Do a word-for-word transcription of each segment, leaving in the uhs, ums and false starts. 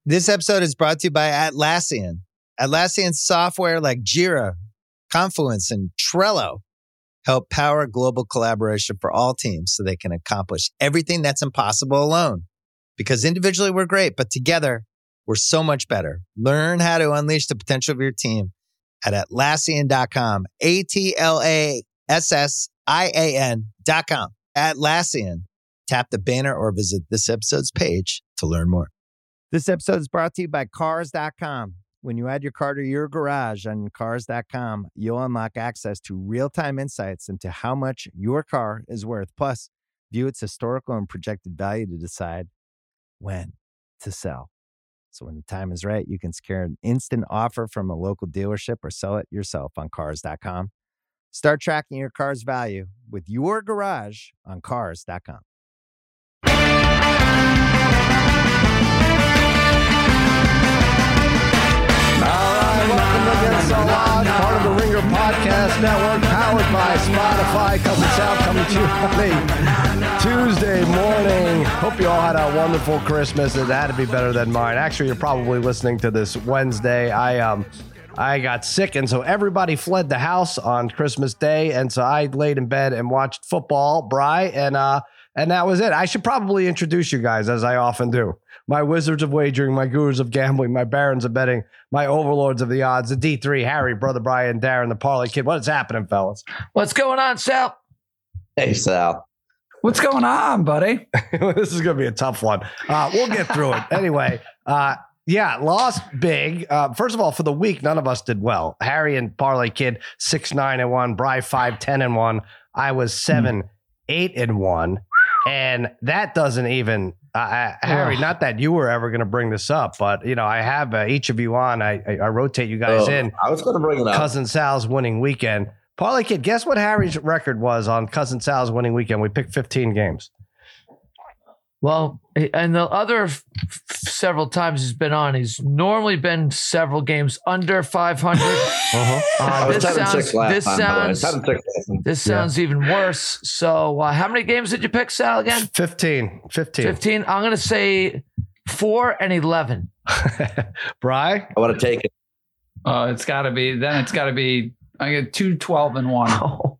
This episode is brought to you by Atlassian. Atlassian software like Jira, Confluence, and Trello help power global collaboration for all teams so they can accomplish everything that's impossible alone. Because individually we're great, but together we're so much better. Learn how to unleash the potential of your team at Atlassian dot com. A T L A S S I A N dot com. Atlassian. Tap the banner or visit this episode's page to learn more. This episode is brought to you by Cars dot com. When you add your car to your garage on Cars dot com, you'll unlock access to real-time insights into how much your car is worth. Plus, view its historical and projected value to decide when to sell. So when the time is right, you can secure an instant offer from a local dealership or sell it yourself on Cars dot com. Start tracking your car's value with your garage on Cars dot com. All right, welcome to Get So Loud, part of the Ringer Podcast Network, powered by Spotify. Cousin Sal coming to you on a Tuesday morning. Hope you all had a wonderful Christmas. It had to be better than mine. Actually, you're probably listening to this Wednesday. I um, I got sick, and so everybody fled the house on Christmas Day, and so I laid in bed and watched football, Bri, and uh, and that was it. I should probably introduce you guys, as I often do. My wizards of wagering, my gurus of gambling, my barons of betting, my overlords of the odds, the D three, Harry, Brother Brian, Darren, the Parlay Kid. What is happening, fellas? What's going on, Sal? Hey, Sal. What's going on, buddy? This is going to be a tough one. Uh, we'll get through it. Anyway, uh, yeah, lost big. Uh, first of all, for the week, none of us did well. Harry and Parlay Kid, six, nine, and one. Bri, five, ten, and one. I was seven, eight, and one. And that doesn't even... Uh, Harry, not that you were ever going to bring this up, but you know, I have uh, each of you on. I, I, I rotate you guys oh, in. I was going to bring it up. Cousin Sal's winning weekend. Parlay Kid, guess what Harry's record was on Cousin Sal's winning weekend? We picked fifteen games. Well, and the other f- several times he's been on, he's normally been several games under five hundred. uh-huh. uh, this sounds, this time, sounds, this sounds yeah. even worse. So uh, how many games did you pick, Sal, again? fifteen. fifteen. fifteen. I'm going to say four and eleven. Bri? I want to take it. Uh, it's got to be, then it's got to be, I get two, twelve, and one. Oh.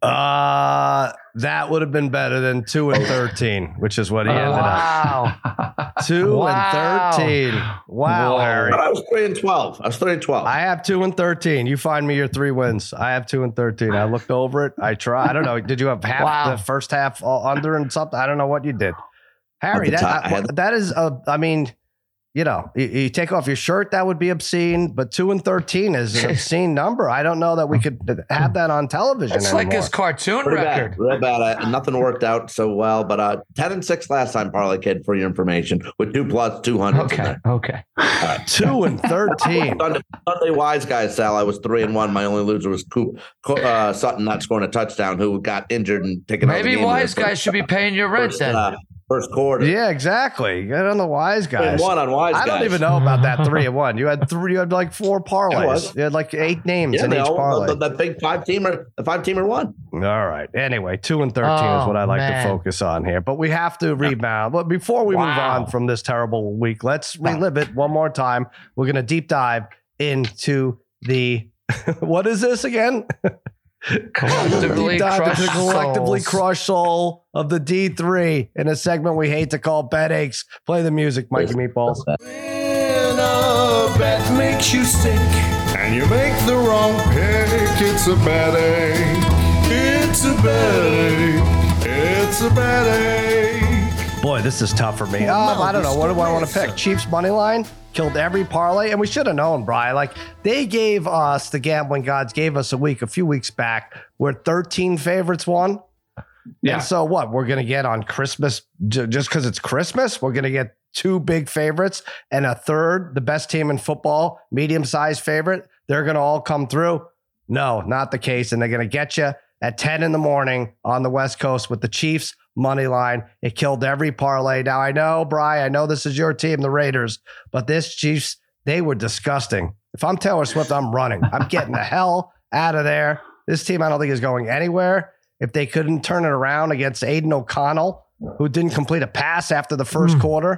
Uh, that would have been better than two and thirteen, which is what he ended wow. up. Two wow. and thirteen. Wow, Whoa. Harry. But I was three and twelve. I was three and twelve. I have two and thirteen. You find me your three wins. I have two and thirteen. I looked over it. I try. I don't know. Did you have half wow. the first half all under and something? I don't know what you did, Harry. That I, that is a. I mean. You know, you, you take off your shirt, that would be obscene, but two and thirteen is an obscene number. I don't know that we could have that on television It's anymore. like his cartoon Pretty record. Bad, real bad. I, nothing worked out so well, but uh, ten and six last time, Parlay Kid, for your information, with two plus two hundred. Okay, okay. Right. Two and thirteen. Sunday, Sunday wise guys, Sal, I was three and one. My only loser was Coop, uh, Sutton not scoring a touchdown, who got injured and taken out. Maybe wise guys should be paying your rent first, then. Uh, First quarter. Yeah, exactly. Get on the wise guys. One on wise I don't guys. even know about that three and one. You had three. You had like four parlays. You had like eight names yeah, in each all, parlay. The, the big five teamer, the five teamer won. All right. Anyway, two and thirteen oh, is what I like man. to focus on here. But we have to rebound. But before we wow. move on from this terrible week, let's relive it one more time. We're going to deep dive into the. What is this again? Collectively crushed the collectively souls. crushed soul of the D three in a segment we hate to call Bet Aches. Play the music, Mikey Meatballs. When a bet makes you sick and you make the wrong pick, it's a bet ache. It's a bet ache. It's a bet ache. Boy, this is tough for me. Um, I don't know. What do I want to pick? Chiefs money line killed every parlay, and we should have known, Brian. Like they gave us, the gambling gods gave us a week, a few weeks back, where thirteen favorites won. Yeah. And so what? We're gonna get on Christmas j- just because it's Christmas. We're gonna get two big favorites and a third, the best team in football, medium-sized favorite. They're gonna all come through. No, not the case, and they're gonna get you at ten in the morning on the West Coast with the Chiefs money line. It killed every parlay. Now I know, Bri, I know this is your team, the Raiders, but this Chiefs, they were disgusting. If I'm Taylor Swift, I'm running. I'm getting the hell out of there. This team, I don't think is going anywhere. If they couldn't turn it around against Aiden O'Connell, who didn't complete a pass after the first mm. quarter,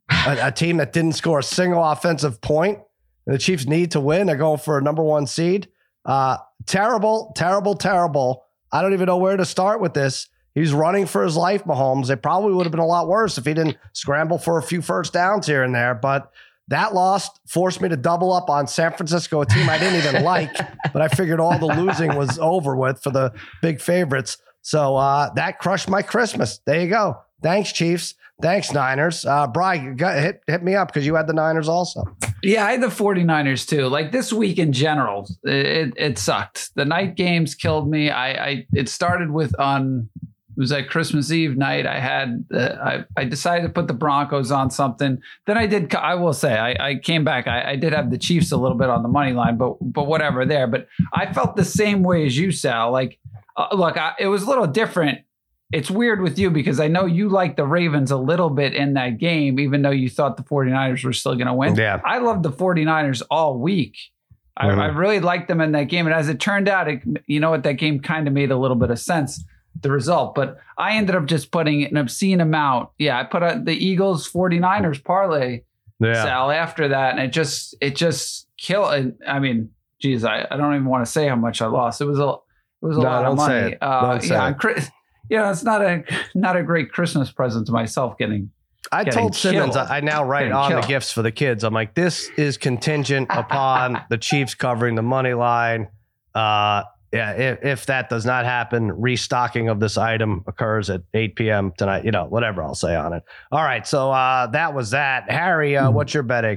a, a team that didn't score a single offensive point. The Chiefs need to win. They're going for a number one seed. Uh, terrible, terrible, terrible. I don't even know where to start with this. He's running for his life, Mahomes. It probably would have been a lot worse if he didn't scramble for a few first downs here and there. But that loss forced me to double up on San Francisco, a team I didn't even like. But I figured all the losing was over with for the big favorites. So uh, that crushed my Christmas. There you go. Thanks, Chiefs. Thanks, Niners. Uh, Brian, hit, hit me up because you had the Niners also. Yeah, I had the 49ers too. Like this week in general, it, it sucked. The night games killed me. I, I it started with on it was like Christmas Eve night. I had uh, I I decided to put the Broncos on something. Then I did. I will say I, I came back. I, I did have the Chiefs a little bit on the money line, but but whatever there. But I felt the same way as you, Sal. Like uh, look, I, it was a little different. It's weird with you because I know you like the Ravens a little bit in that game, even though you thought the 49ers were still going to win. Yeah. I loved the 49ers all week. I, mm-hmm. I really liked them in that game. And as it turned out, it, you know what, that game kind of made a little bit of sense, the result. But I ended up just putting an obscene amount. Yeah, I put a, the Eagles 49ers parlay, yeah. Sal, after that. And it just, it just killed. I mean, geez, I, I don't even want to say how much I lost. It was a, it was a no, lot of money. Uh, yeah, it. Yeah, it's not a not a great Christmas present to myself getting. I getting told Simmons, killed. I now write getting on killed. the gifts for the kids. I'm like, this is contingent upon the Chiefs covering the money line. Uh, yeah, if, if that does not happen, restocking of this item occurs at eight p.m. tonight. You know, whatever I'll say on it. All right, so uh, that was that. Harry, uh, what's your betting?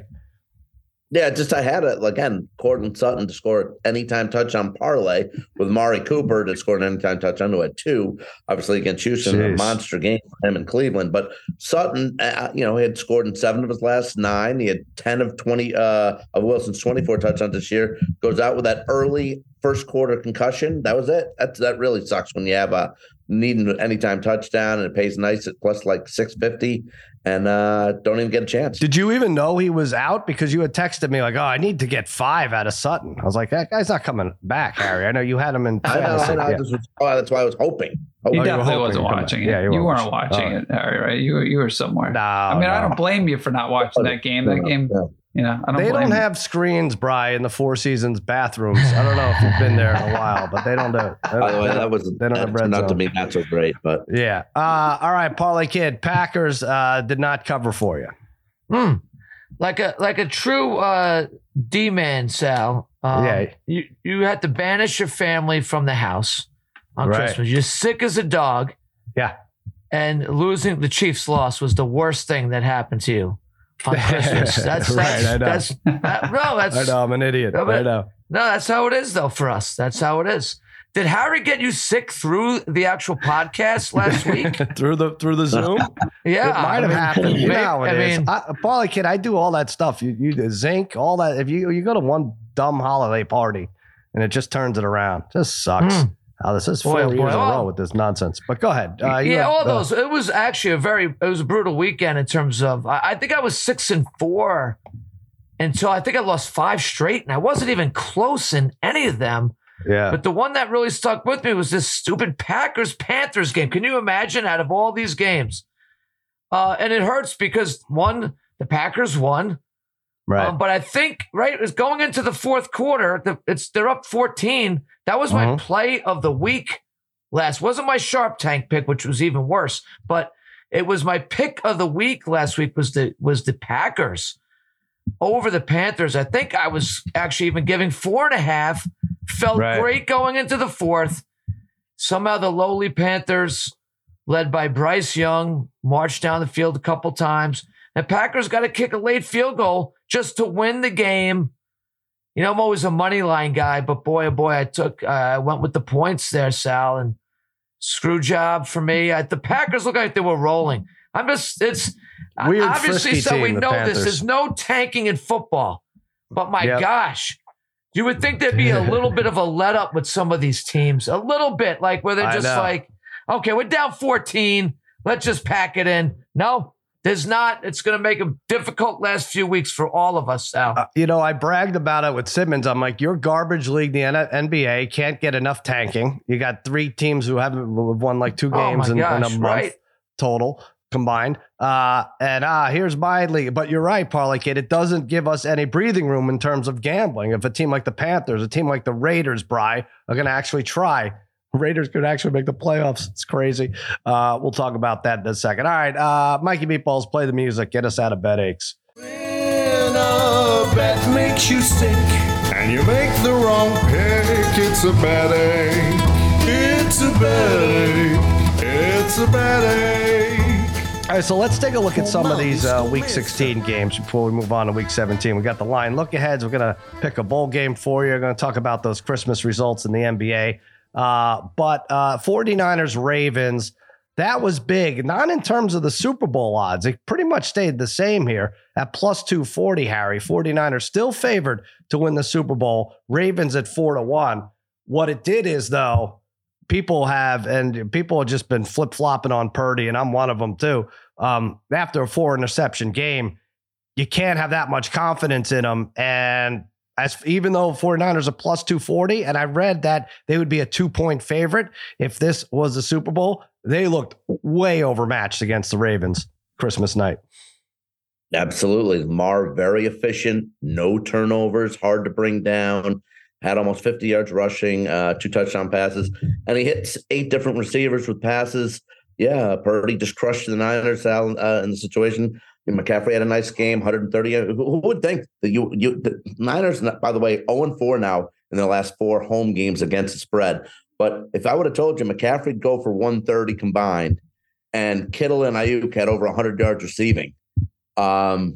Yeah, just I had it again. Cortland Sutton to score anytime touchdown parlay with Mari Cooper to score an anytime touchdown, who had two, obviously against Houston, Jeez. a monster game for him in Cleveland. But Sutton, uh, you know, he had scored in seven of his last nine. He had ten of twenty uh, of Wilson's twenty-four touchdowns this year. Goes out with that early first quarter concussion. That was it. That that really sucks when you have a needing an anytime touchdown and it pays nice at plus like six fifty. And uh, don't even get a chance. Did you even know he was out? Because you had texted me like, oh, I need to get five out of Sutton. I was like, that guy's not coming back, Harry. I know you had him in I know, fantasy. I know. Yeah. This was, oh, that's why I was hoping. You Oh, definitely hoping wasn't to come watching back. it. Yeah, you you weren't weren't watching Oh. it, Harry, right? You were, you were somewhere. No, I mean, no. I don't blame you for not watching that game. That game, Yeah. you know, I don't They blame don't you. have screens, Bri, in the Four Seasons bathrooms. I don't know if you've been there in a while, but they don't do it. They By the don't- way, they that don't- was they don't have red not to zone. me not so great, but Yeah. Uh, all right, Parlay Kid. Packers uh, did not cover for you. Hmm. Like a like a true uh, D-man, Sal. Um, Yeah. You you had to banish your family from the house on Right. Christmas. You're sick as a dog. Yeah. And losing the Chiefs' loss was the worst thing that happened to you on Christmas. That's Right, that's I know. that's that, no, that's I know. I'm an idiot. No, but- I know. no, that's how it is though for us. That's how it is. Did Harry get you sick through the actual podcast last week? through the through the Zoom. Yeah, It might have I mean, happened. You know how it I is. mean, I, Parlay Kid, I do all that stuff. You, you zinc, all that. If you you go to one dumb holiday party and it just turns it around, just sucks. Mm. Oh, this is Boy, four oh, years boy. in a row Well- with this nonsense. But go ahead. Uh, you yeah, have, all uh, those. It was actually a very, it was a brutal weekend in terms of, I, I think I was six and four until I think I lost five straight, and I wasn't even close in any of them. Yeah. But the one that really stuck with me was this stupid Packers Panthers game. Can you imagine out of all these games? Uh, and it hurts because one, the Packers won. Right. Um, but I think, right, it's going into the fourth quarter. The, it's they're up fourteen. That was my Mhm. play of the week last. Wasn't my Sharp Tank pick, which was even worse. But it was my pick of the week last week was the was the Packers over the Panthers. I think I was actually even giving four and a half. Felt Right. great going into the fourth. Somehow the lowly Panthers, led by Bryce Young, marched down the field a couple times. And Packers got to kick a late field goal just to win the game. You know, I'm always a money line guy, but boy, oh boy, I took, uh, I went with the points there, Sal, and screw job for me. I, the Packers look like they were rolling. I'm just, it's Weird, obviously frisky so we team, the know Panthers. this. There's no tanking in football, but my Yep. gosh, you would think there'd be a little bit of a let up with some of these teams, a little bit, like where they're I just know. like, okay, we're down fourteen. Let's just pack it in. No, there's not. It's going to make a difficult last few weeks for all of us, Sal. Uh, you know, I bragged about it with Simmons. I'm like, your garbage league, the N B A, can't get enough tanking. You got three teams who haven't won like two Oh, games my in, in a gosh, month right. total. combined. Uh, and uh, here's my league. But you're right, Parlay Kid. It doesn't give us any breathing room in terms of gambling. If a team like the Panthers, a team like the Raiders, Bry, are going to actually try, Raiders could actually make the playoffs. It's crazy. Uh, we'll talk about that in a second. All right, uh, Mikey Meatballs, play the music. Get us out of bed aches. When a bet makes you sick and you make the wrong pick, it's a bad ache. It's a bad ache. It's a bad ache. All right, so let's take a look at some of these uh, Week sixteen games before we move on to Week seventeen. We got the line look-aheads. We're going to pick a bowl game for you. We're going to talk about those Christmas results in the N B A. Uh, but uh, 49ers, Ravens, that was big. Not in terms of the Super Bowl odds. It pretty much stayed the same here at plus two forty, Harry. 49ers still favored to win the Super Bowl. Ravens at four to one. What it did is, though, people have, and people have just been flip-flopping on Purdy, and I'm one of them too. Um, after a four interception game, you can't have that much confidence in them. And as even though 49ers are plus two forty, and I read that they would be a two-point favorite if this was the Super Bowl, they looked way overmatched against the Ravens Christmas night. Absolutely. Lamar, very efficient, no turnovers, hard to bring down, had almost fifty yards rushing, uh, two touchdown passes, and he hits eight different receivers with passes. Yeah, Purdy just crushed the Niners out uh, in the situation. And McCaffrey had a nice game, one hundred thirty. Who, who would think that you, you the Niners, by the way, oh and four now in their last four home games against the spread. But if I would have told you McCaffrey'd go for one thirty combined and Kittle and Ayuk had over one hundred yards receiving, um,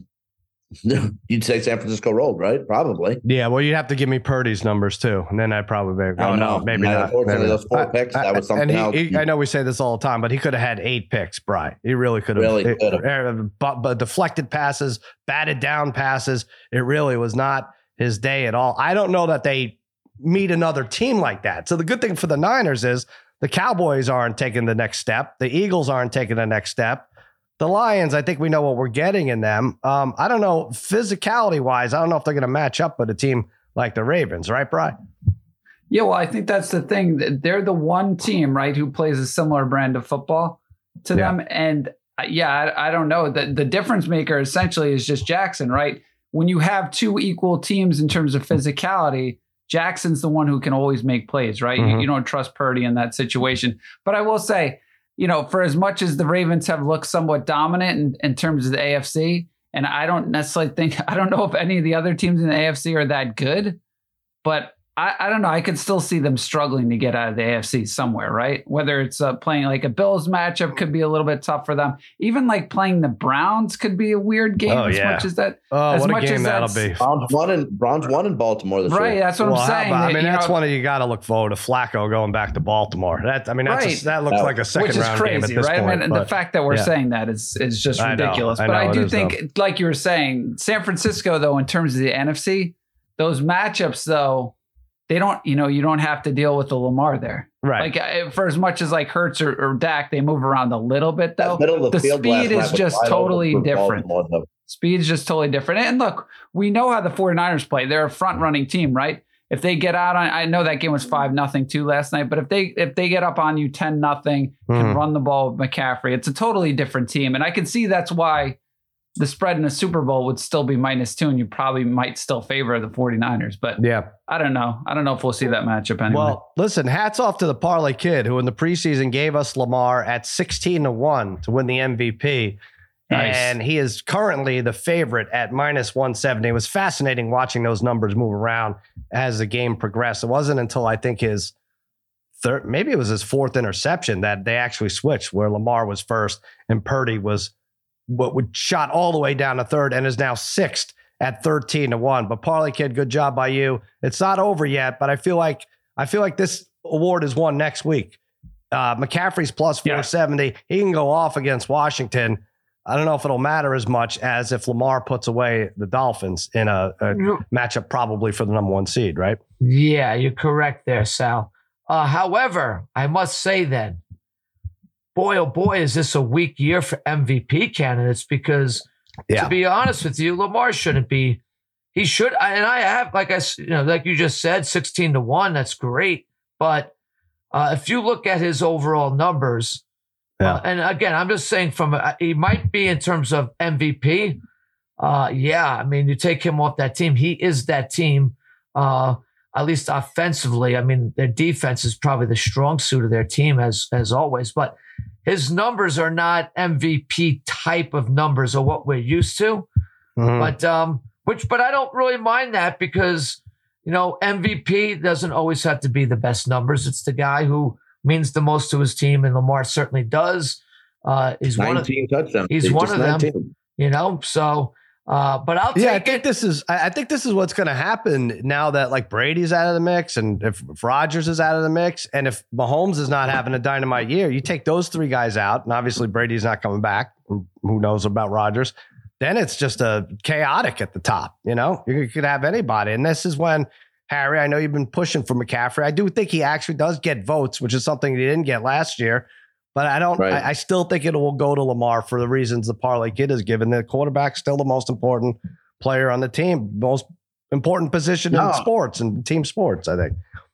you'd say San Francisco rolled, right? Probably. Yeah, well, you'd have to give me Purdy's numbers too, and then I'd probably be, oh, no, maybe not. Unfortunately, those four picks, that was something and he, else. He, I know we say this all the time, but he could have had eight picks, Bry. He really could have. Really could have. But, but deflected passes, batted down passes, it really was not his day at all. I don't know that they meet another team like that. So the good thing for the Niners is the Cowboys aren't taking the next step. The Eagles aren't taking the next step. The Lions, I think we know what we're getting in them. Um, I don't know, physicality wise, I don't know if they're going to match up with a team like the Ravens, right, Brian? Yeah, well, I think that's the thing. They're the one team, right, who plays a similar brand of football to yeah. them. And yeah, I, I don't know. The, the difference maker essentially is just Jackson, right? When you have two equal teams in terms of physicality, Jackson's the one who can always make plays, right? Mm-hmm. You, you don't trust Purdy in that situation. But I will say, you know, for as much as the Ravens have looked somewhat dominant in, in terms of the A F C, and I don't necessarily think, I don't know if any of the other teams in the A F C are that good, but I, I don't know. I could still see them struggling to get out of the A F C somewhere, right? Whether it's uh, playing like a Bills matchup could be a little bit tough for them. Even like playing the Browns could be a weird game oh, as yeah. much as that. Oh, as what much a game as that'll be. Browns won in, Browns won in Baltimore this right, year. That's what well, I'm saying. About, I mean, that, that's know, one of you got to look forward to Flacco going back to Baltimore. That I mean, that's right. a, that looks no. like a second Which is round crazy, game at this right? point. I mean, and but, the fact that we're yeah. saying that is is just I know, ridiculous. I but know, I do is, think, though. like you were saying, San Francisco, though, in terms of the N F C, those matchups, though, they don't, you know, you don't have to deal with the Lamar there. Right. Like for as much as like Hurts or, or Dak, they move around a little bit though. Middle of the, the field speed is just totally different. Speed is just totally different. And look, we know how the 49ers play. They're a front running team, right? If they get out on, I know that game was five nothing too last night, but if they if they get up on you ten nothing, can mm-hmm. run the ball with McCaffrey, it's a totally different team. And I can see that's why the spread in the Super Bowl would still be minus two, and you probably might still favor the 49ers. But yeah, I don't know. I don't know if we'll see that matchup anyway. Well, listen, hats off to the Parlay Kid, who in the preseason gave us Lamar at sixteen to one to win the M V P. Nice. And he is currently the favorite at minus one seventy. It was fascinating watching those numbers move around as the game progressed. It wasn't until I think his third, maybe it was his fourth interception that they actually switched, where Lamar was first and Purdy was what would shot all the way down to third and is now sixth at thirteen to one. But Parlay Kid, good job by you. It's not over yet, but I feel like I feel like this award is won next week. Uh, McCaffrey's plus four seventy. Yeah. He can go off against Washington. I don't know if it'll matter as much as if Lamar puts away the Dolphins in a, a matchup probably for the number one seed, right? Yeah, you're correct there, Sal. Uh, however, I must say then, boy, oh boy, is this a weak year for M V P candidates because, yeah. to be honest with you, Lamar shouldn't be. He should, and I have, like I, you know, like you just said, sixteen to one. That's great, but uh, if you look at his overall numbers, Yeah. Uh, and again, I'm just saying from uh, he might be in terms of M V P. Uh, yeah, I mean, you take him off that team, he is that team. Uh, at least offensively, I mean, their defense is probably the strong suit of their team as as always. But his numbers are not M V P type of numbers or what we're used to. Mm-hmm. But um, which, but I don't really mind that because you know M V P doesn't always have to be the best numbers. It's the guy who means the most to his team, and Lamar certainly does. Uh, he's one of touchdowns. He's, he's one of nineteen. Them, you know. So, uh, but I'll take yeah, I think it. this is. I think this is what's going to happen now that like Brady's out of the mix, and if, if Rodgers is out of the mix, and if Mahomes is not having a dynamite year, you take those three guys out, and obviously Brady's not coming back. Who knows about Rodgers? Then it's just a chaotic at the top. You know, you could have anybody, and this is when. Harry, I know you've been pushing for McCaffrey. I do think he actually does get votes, which is something he didn't get last year. But I don't. Right. I, I still think it will go to Lamar for the reasons the parlay kid has given. The quarterback's still the most important player on the team, most important position no. in sports and team sports. I think.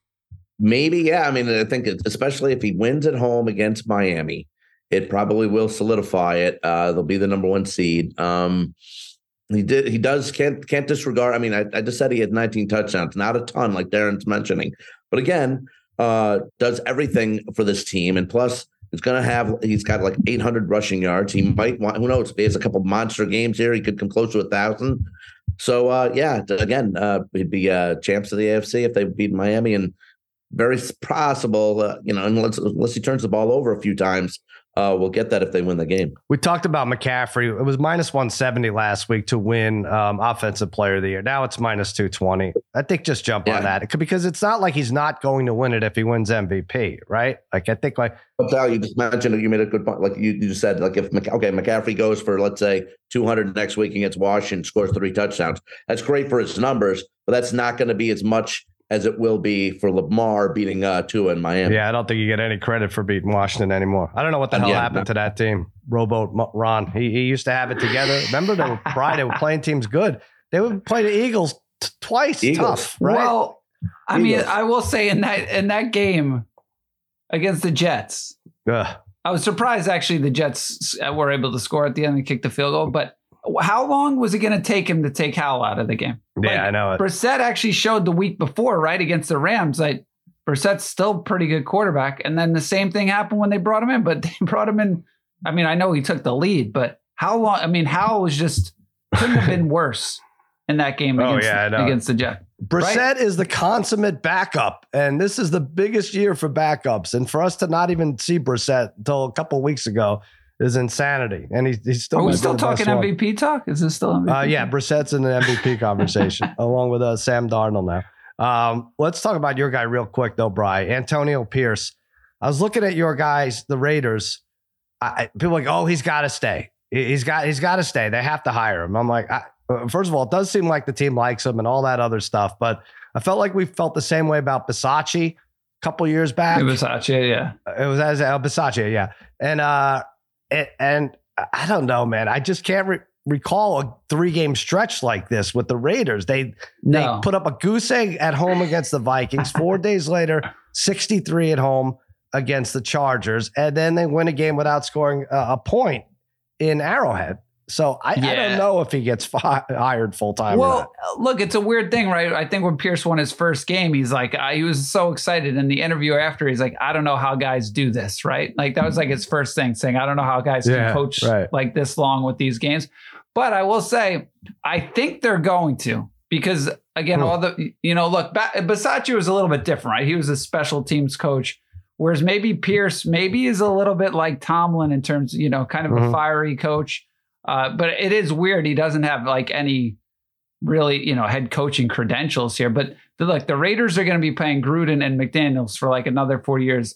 Maybe, yeah. I mean, I think it's, especially if he wins at home against Miami, it probably will solidify it. Uh, they'll be the number one seed. Um, He did. He does. Can't can't disregard. I mean, I, I just said he had nineteen touchdowns, not a ton, like Darren's mentioning. But again, uh, does everything for this team, and plus, he's gonna have. He's got like eight hundred rushing yards. He might want. Who knows? If he has a couple monster games here, he could come close to a thousand. So uh, yeah, again, uh, he'd be uh, champs of the A F C if they beat Miami, and very possible. Uh, you know, unless unless he turns the ball over a few times. Uh, we'll get that if they win the game. We talked about McCaffrey. It was minus one seventy last week to win um, Offensive Player of the Year. Now it's minus two twenty. I think just jump yeah. on that because it's not like he's not going to win it if he wins M V P, right? Like I think like. Sal, you just mentioned you made a good point. Like you, you just said, like if okay, McCaffrey goes for let's say two hundred next week against Washington, scores three touchdowns. That's great for his numbers, but that's not going to be as much as it will be for Lamar beating uh, Tua in Miami. Yeah, I don't think you get any credit for beating Washington anymore. I don't know what the hell yeah, happened no. to that team. Rowboat Ron, he, he used to have it together. Remember, they were pride. They were playing teams good. They would play the Eagles t- twice. Eagles. Tough, right? Well, I Eagles. mean, I will say in that in that game against the Jets, Ugh. I was surprised actually the Jets were able to score at the end and kick the field goal, but. How long was it going to take him to take Howell out of the game? Yeah, like, I know it. Brissett actually showed the week before, right, against the Rams. Like Brissett's still a pretty good quarterback. And then the same thing happened when they brought him in, but they brought him in. I mean, I know he took the lead, but how long? I mean, Howell was just couldn't have been worse in that game against, oh, yeah, the, against the Jets. Brissett right? is the consummate backup, and this is the biggest year for backups. And for us to not even see Brissett until a couple of weeks ago is insanity, and he, he's still. Are we still talking M V P one. Talk? Is this still M V P? Uh, yeah, Brissett's in the M V P conversation along with uh, Sam Darnold now. Um, let's talk about your guy real quick though, Bri. Antonio Pierce. I was looking at your guys, the Raiders. I, people are like, oh, he's got to stay. He's got he's got to stay. They have to hire him. I'm like, I, first of all, it does seem like the team likes him and all that other stuff, but I felt like we felt the same way about Bisaccia a couple years back. Bisaccia, yeah. It was as uh, Bisaccia, yeah, and. uh And, and I don't know, man. I just can't re- recall a three-game stretch like this with the Raiders. They no. they put up a goose egg at home against the Vikings. Four days later, sixty-three at home against the Chargers. And then they win a game without scoring a, a point in Arrowhead. So I, yeah. I don't know if he gets fi- hired full-time. Well, look, it's a weird thing, right? I think when Pierce won his first game, he's like, uh, he was so excited. In the interview after, he's like, I don't know how guys do this, right? Like that was like his first thing, saying, I don't know how guys yeah, can coach right. like this long with these games. But I will say, I think they're going to, because again, hmm. all the, you know, look, Bisaccia was a little bit different, right? He was a special teams coach, whereas maybe Pierce maybe is a little bit like Tomlin in terms of, you know, kind of mm-hmm. a fiery coach. Uh, but it is weird. He doesn't have like any really, you know, head coaching credentials here. But the, look, the Raiders are going to be paying Gruden and McDaniels for like another four years.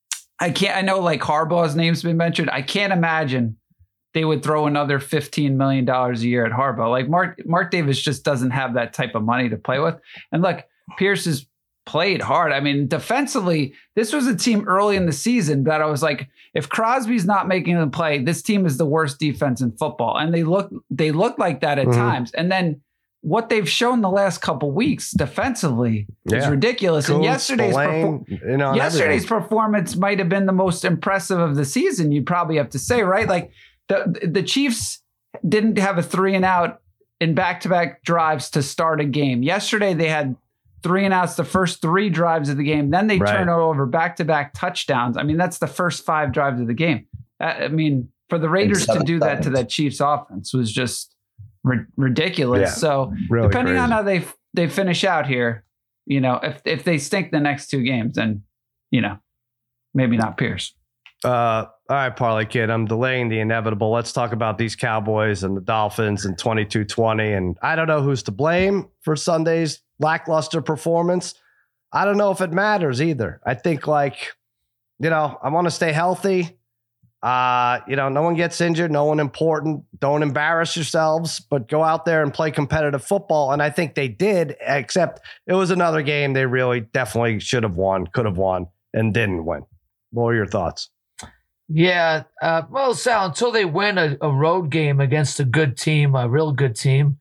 I can't, I know like Harbaugh's name's been mentioned. I can't imagine they would throw another fifteen million dollars a year at Harbaugh. Like Mark, Mark Davis just doesn't have that type of money to play with. And look, Pierce has played hard. I mean, defensively, this was a team early in the season that I was like, if Crosby's not making them play, this team is the worst defense in football. And they look, they look like that at mm-hmm. times. And then what they've shown the last couple weeks defensively is Yeah. ridiculous. Cool, and yesterday's Spillane, perfor- you know, and yesterday's everything. performance might have been the most impressive of the season. You probably have to say, right? Like the the Chiefs didn't have a three and out in back-to-back drives to start a game. Yesterday they had three and outs the first three drives of the game. Then they Right. turn over back-to-back touchdowns. I mean, that's the first five drives of the game. I I mean, for the Raiders to seven do that to seconds. that Chiefs offense was just ri- ridiculous. Yeah, so really depending on crazy. how they they finish out here, you know, if if they stink the next two games, then you know, maybe not Pierce. Uh, all right, Parlay Kid, I'm delaying the inevitable. Let's talk about these Cowboys and the Dolphins and twenty-two twenty. And I don't know who's to blame for Sunday's lackluster performance. I don't know if it matters either. I think, like, you know, I want to stay healthy. Uh, you know, no one gets injured, no one important. Don't embarrass yourselves, but go out there and play competitive football. And I think they did, except it was another game they really definitely should have won, could have won, and didn't win. What are your thoughts? Yeah. Uh, well, Sal, until they win a, a road game against a good team, a real good team,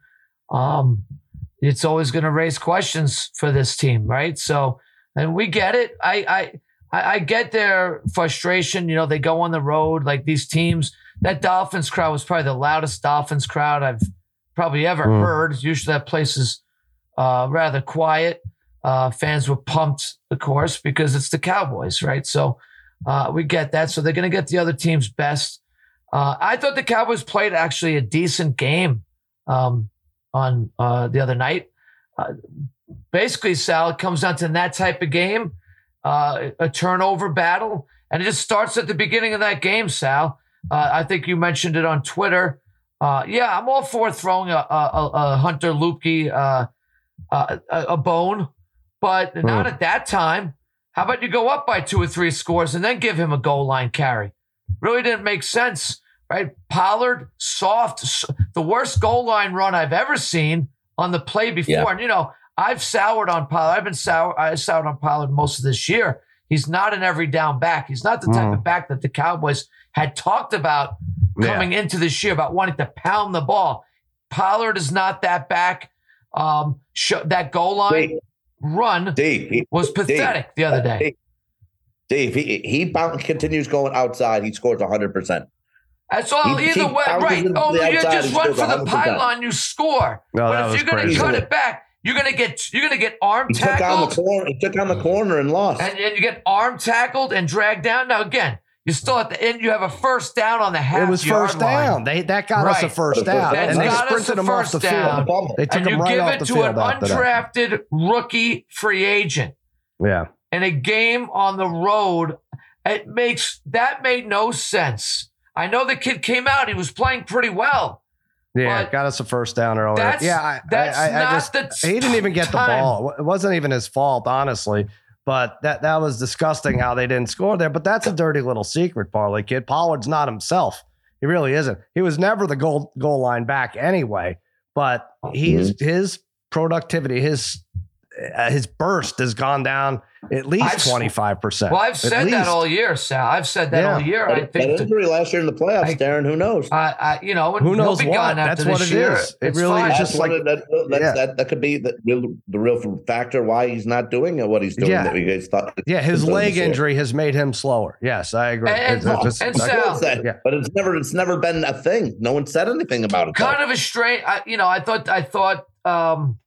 um, it's always going to raise questions for this team, right? So, and we get it. I, I, I, I get their frustration. You know, they go on the road like these teams. That Dolphins crowd was probably the loudest Dolphins crowd I've probably ever Mm. heard. Usually that place is uh, rather quiet. Uh, fans were pumped, of course, because it's the Cowboys, right? So uh, we get that. So they're going to get the other team's best. Uh, I thought the Cowboys played actually a decent game um, on uh, the other night. Uh, basically, Sal, it comes down to that type of game, uh, a turnover battle, and it just starts at the beginning of that game, Sal. Uh, I think you mentioned it on Twitter. Uh, yeah, I'm all for throwing a, a, a Hunter Lupke uh, uh, a, a bone, but not at that time. How about you go up by two or three scores and then give him a goal line carry? Really didn't make sense, right? Pollard, soft, the worst goal line run I've ever seen on the play before. Yeah. And, you know, I've soured on Pollard. I've been sour. I soured on Pollard most of this year. He's not an every down back. He's not the type Mm. of back that the Cowboys had talked about Yeah. coming into this year, about wanting to pound the ball. Pollard is not that back. Um, sh- that goal line Dave, run Dave, he, was pathetic Dave, the other day. Dave, Dave, he he bounce, continues going outside. He scores one hundred percent. That's all. He- Either he way, bounces right? into Oh, the you outside, just he run scores for the one hundred percent. pylon, you score. No, that but if was you're going to crazy. cut it back, you're going to get you're going to get arm He took on tackled, the corner. He took on the corner and lost. and, and you get arm tackled and dragged down. Now again, you're still at the end. You have a first down on the half. It was yard first line. down. They that got us a Right. first down, That's and they got us sprinted a him off first the down. field. They took And him you right give off it the to field an after that. undrafted rookie free agent Yeah, in a game on the road. It makes that made no sense. I know the kid came out; he was playing pretty well. yeah, But got us a first down earlier. that's- yeah, I, that's I, I, I not just the he didn't even get the time. ball. It wasn't even his fault, honestly. But that that was disgusting how they didn't score there. But that's a dirty little secret, Parlay Kid. Pollard's not himself. He really isn't. He was never the goal goal line back anyway. But he's his productivity, his uh, his burst has gone down at least I've- twenty five percent. Well, I've said that all year, Sal. I've said that Yeah. all year. I That, that think that, injury last year in the playoffs, I- Darren. Who knows? I, I, you know, and Who knows he'll be what? gone after That's what this it year. is. It It's really fine. is That's just one like- of- that, that's, yeah. that that could be the real, the real factor why he's not doing what he's doing. Yeah. That we guys thought. Yeah, his doing leg this year. injury has made him slower. Yes, I agree. And- It's- it's just- and Of Sal- course that- Yeah. But it's never it's never been a thing. No one said anything about it. though. kind of a strange. I, you know, I thought I thought um,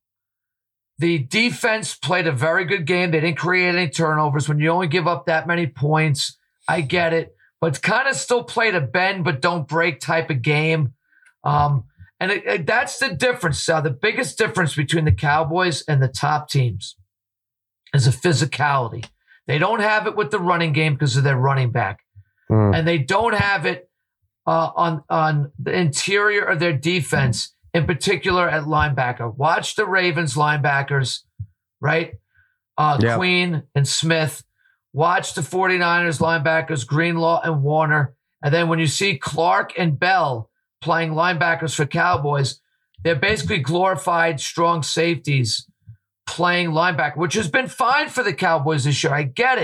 the defense played a very good game. They didn't create any turnovers. When you only give up that many points, I get it, but kind of still played a bend but don't break type of game. Um, and it, it, that's the difference. So the biggest difference between the Cowboys and the top teams is a physicality. They don't have it with the running game because of their running back, Mm. and they don't have it uh, on on the interior of their defense, in particular at linebacker. Watch the Ravens linebackers, right? Uh, Yeah. Queen and Smith. Watch the 49ers linebackers, Greenlaw and Warner. And then when you see Clark and Bell playing linebackers for Cowboys, they're basically glorified strong safeties playing linebacker, which has been fine for the Cowboys this year. I get it.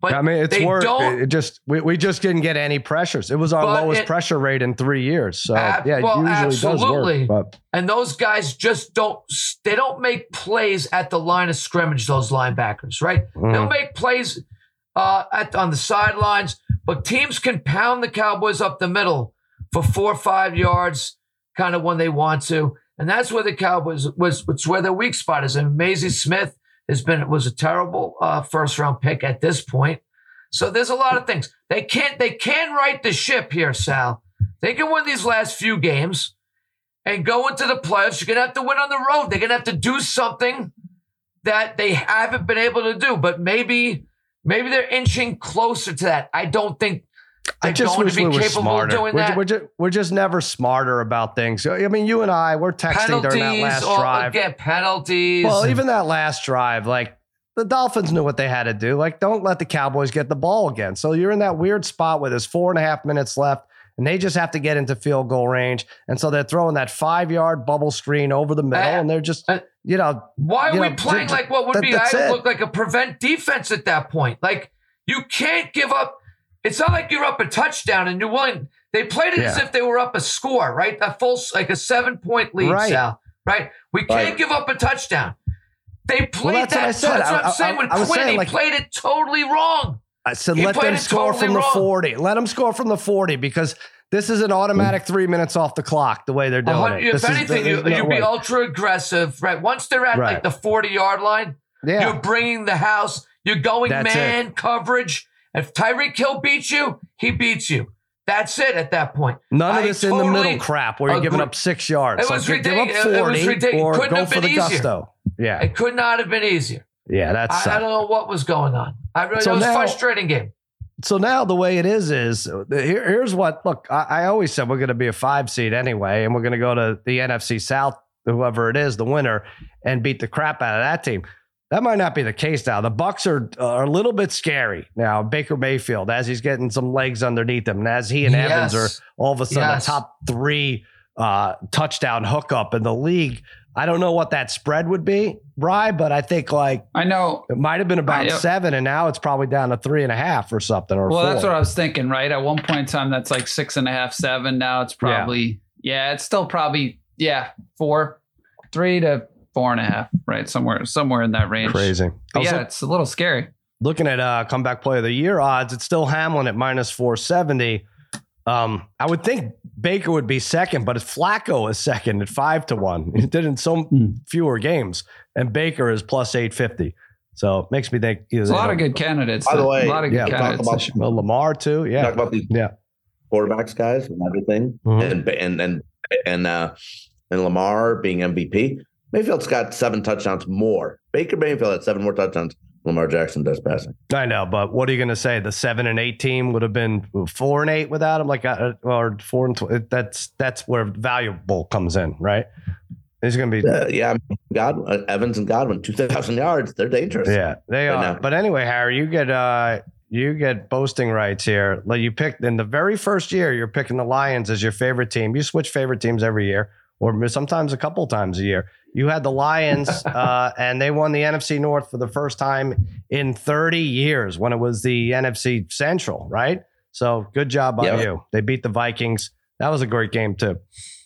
But I mean, it's they worked. don't. It just we, we just didn't get any pressures. It was our But lowest it- pressure rate in three years. So Ab- yeah, it well, usually absolutely. does work. But And those guys just don't, they don't make plays at the line of scrimmage, those linebackers, right? Mhm. They'll make plays uh, at on the sidelines, but teams can pound the Cowboys up the middle for four or five yards kind of when they want to. And that's where the Cowboys was, it's where their weak spot is. And Maisie Smith has been, was a terrible uh, first round pick at this point. So there's a lot of things. They can't, they can right the ship here, Sal. They can win these last few games and go into the playoffs. You're going to have to win on the road. They're going to have to do something that they haven't been able to do, but maybe, maybe they're inching closer to that. I don't think I they're just going wish to be we were capable smarter. of doing we're, that. We're just, we're just never smarter about things. I mean, you and I, we're texting during that last or drive. get penalties. Well, and- even that last drive, like the Dolphins knew what they had to do. Like, don't let the Cowboys get the ball again. So you're in that weird spot where there's four and a half minutes left, and they just have to get into field goal range. And so they're throwing that five yard bubble screen over the middle, Uh, and they're just, uh, you know, Why are you we know, playing j- like what would that- be, that's I would it. look like a prevent defense at that point? Like, you can't give up. It's not like you're up a touchdown and you're willing. They played it as Yeah. if they were up a score, right? A full, like a seven point lead, Right. Sal, right? We can't Right. give up a touchdown. They played that's what that. I said. That's what I- I'm saying. I- With I was Quinn, saying, he like- played it totally wrong. I said, He let played them it score totally from the wrong. forty. Let them score from the forty because this is an automatic three minutes off the clock the way they're doing Uh, it. If This is- anything, there's you, no you'd be way. ultra aggressive, right? Once they're at Right. like the forty yard line, Yeah. you're bringing the house. You're going That's man coverage. If Tyreek Hill beats you, he beats you. That's it at that point. None of I this in the totally middle crap where you're giving agree. up six yards. It was Like, give up ridiculous. It was forty ridiculous. or Couldn't go have for the been easier. gusto. Yeah, It could not have been easier. yeah, that's. I, I don't know what was going on. I really, So it was now- a frustrating game. So now the way it is is uh, here, here's what. Look, I, I always said we're going to be a five seed anyway, and we're going to go to the N F C South, whoever it is, the winner, and beat the crap out of that team. That might not be the case now. The Bucs are are a little bit scary now. Baker Mayfield, as he's getting some legs underneath him, and as he and Yes. Evans are all of a sudden Yes. a top three uh, touchdown hookup in the league. I don't know what that spread would be, Bri, but I think like I know. it might have been about I- seven, and now it's probably down to three and a half or something. Or Well, four. that's what I was thinking, right? At one point in time, that's like six and a half, seven. Now it's probably, yeah, it's still probably, yeah, four, three to four and a half, right? Somewhere, somewhere in that range. Crazy. But yeah, Also, it's a little scary. looking at uh, comeback play of the year odds, it's still Hamlin at minus four seventy. Um, I would think Baker would be second, but it's Flacco is second at five to one. He did in so Hmm. fewer games, and Baker is plus eight fifty. So it makes me think either There's a lot of good candidates. By the a way, lot of yeah, good talk candidates. about- this year. well, Lamar too. Talk Yeah, about these yeah. quarterbacks, guys, and everything, Mhm. and and and and uh, and Lamar being M V P. Mayfield's got seven touchdowns more. Baker Mayfield had seven more touchdowns. Lamar Jackson does passing. I know, but what are you going to say? The seven and eight team would have been four and eight without him, like uh, or four and tw- that's that's where valuable comes in, right? He's going to be. Uh, yeah, I mean, God, uh, Evans and Godwin, two thousand yards. They're dangerous. Yeah, they Right are. now. But anyway, Harry, you get uh you get boasting rights here. Like you picked in the very first year, you're picking the Lions as your favorite team. You switch favorite teams every year, or sometimes a couple times a year. You had the Lions, uh, and they won the N F C North for the first time in thirty years when it was the N F C Central, right? So good job on Yeah. you. They beat the Vikings. That was a great game too.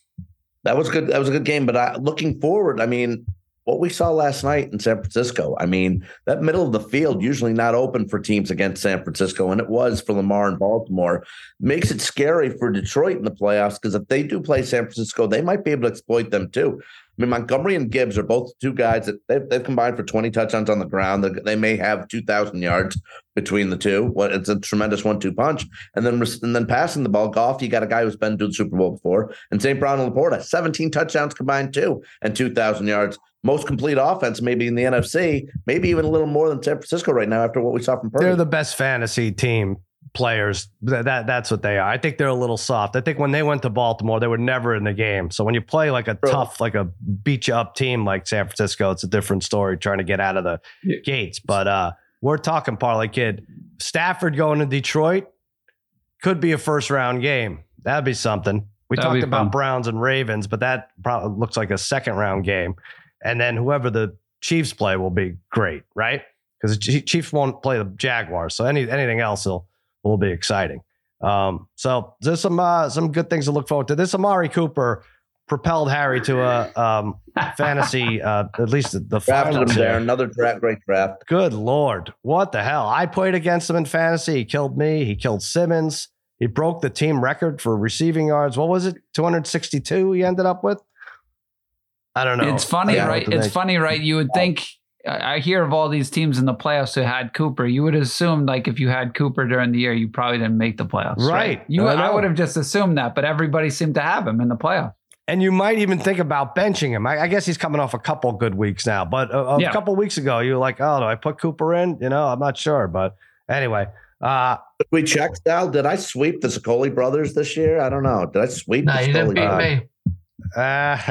That was good. That was a good game. But I, looking forward, I mean, what we saw last night in San Francisco, I mean, that middle of the field usually not open for teams against San Francisco, and it was for Lamar and Baltimore. Makes it scary for Detroit in the playoffs because if they do play San Francisco, they might be able to exploit them too. I mean, Montgomery and Gibbs are both two guys that they've, they've combined for twenty touchdowns on the ground. They, they may have two thousand yards between the two. Well, it's a tremendous one two punch. And then and then passing the ball, Goff, you got a guy who's been to the Super Bowl before. And Saint Brown and Laporta, seventeen touchdowns combined too, and two thousand yards. Most complete offense maybe in the N F C, maybe even a little more than San Francisco right now after what we saw from Purdy. They're the best fantasy team players. That, that that's what they are. I think they're a little soft. I think when they went to Baltimore, they were never in the game. So when you play like a Bro. tough, like a beat you up team like San Francisco, it's a different story trying to get out of the Yeah. gates. But uh, we're talking parlay kid. Stafford going to Detroit could be a first round game. That'd be something. We That'd be talked about fun. Browns and Ravens, but that probably looks like a second round game. And then whoever the Chiefs play will be great, right? because the Chiefs won't play the Jaguars. So any anything else will will be exciting. Um, so there's some uh, some good things to look forward to. This Amari Cooper propelled Harry to a um, fantasy, uh, at least the, the Drafted him finals there. there. Another draft, great draft. Good Lord. What the hell? I played against him in fantasy. He killed me. He killed Simmons. He broke the team record for receiving yards. What was it? two hundred sixty-two he ended up with? I don't know. It's funny, Yeah, right? It's funny, right? You would think, I hear of all these teams in the playoffs who had Cooper. You would assume, like, if you had Cooper during the year, you probably didn't make the playoffs. Right. right? You, I I, know. would have just assumed that, but everybody seemed to have him in the playoffs. And you might even think about benching him. I, I guess he's coming off a couple good weeks now, but a, a Yeah. couple weeks ago, you were like, oh, do I put Cooper in? You know, I'm not sure. But anyway, uh, Did we check, Sal? Did I sweep the Sicoli brothers this year? I don't know. Did I sweep No, the you didn't Sicoli beat brothers? me. uh,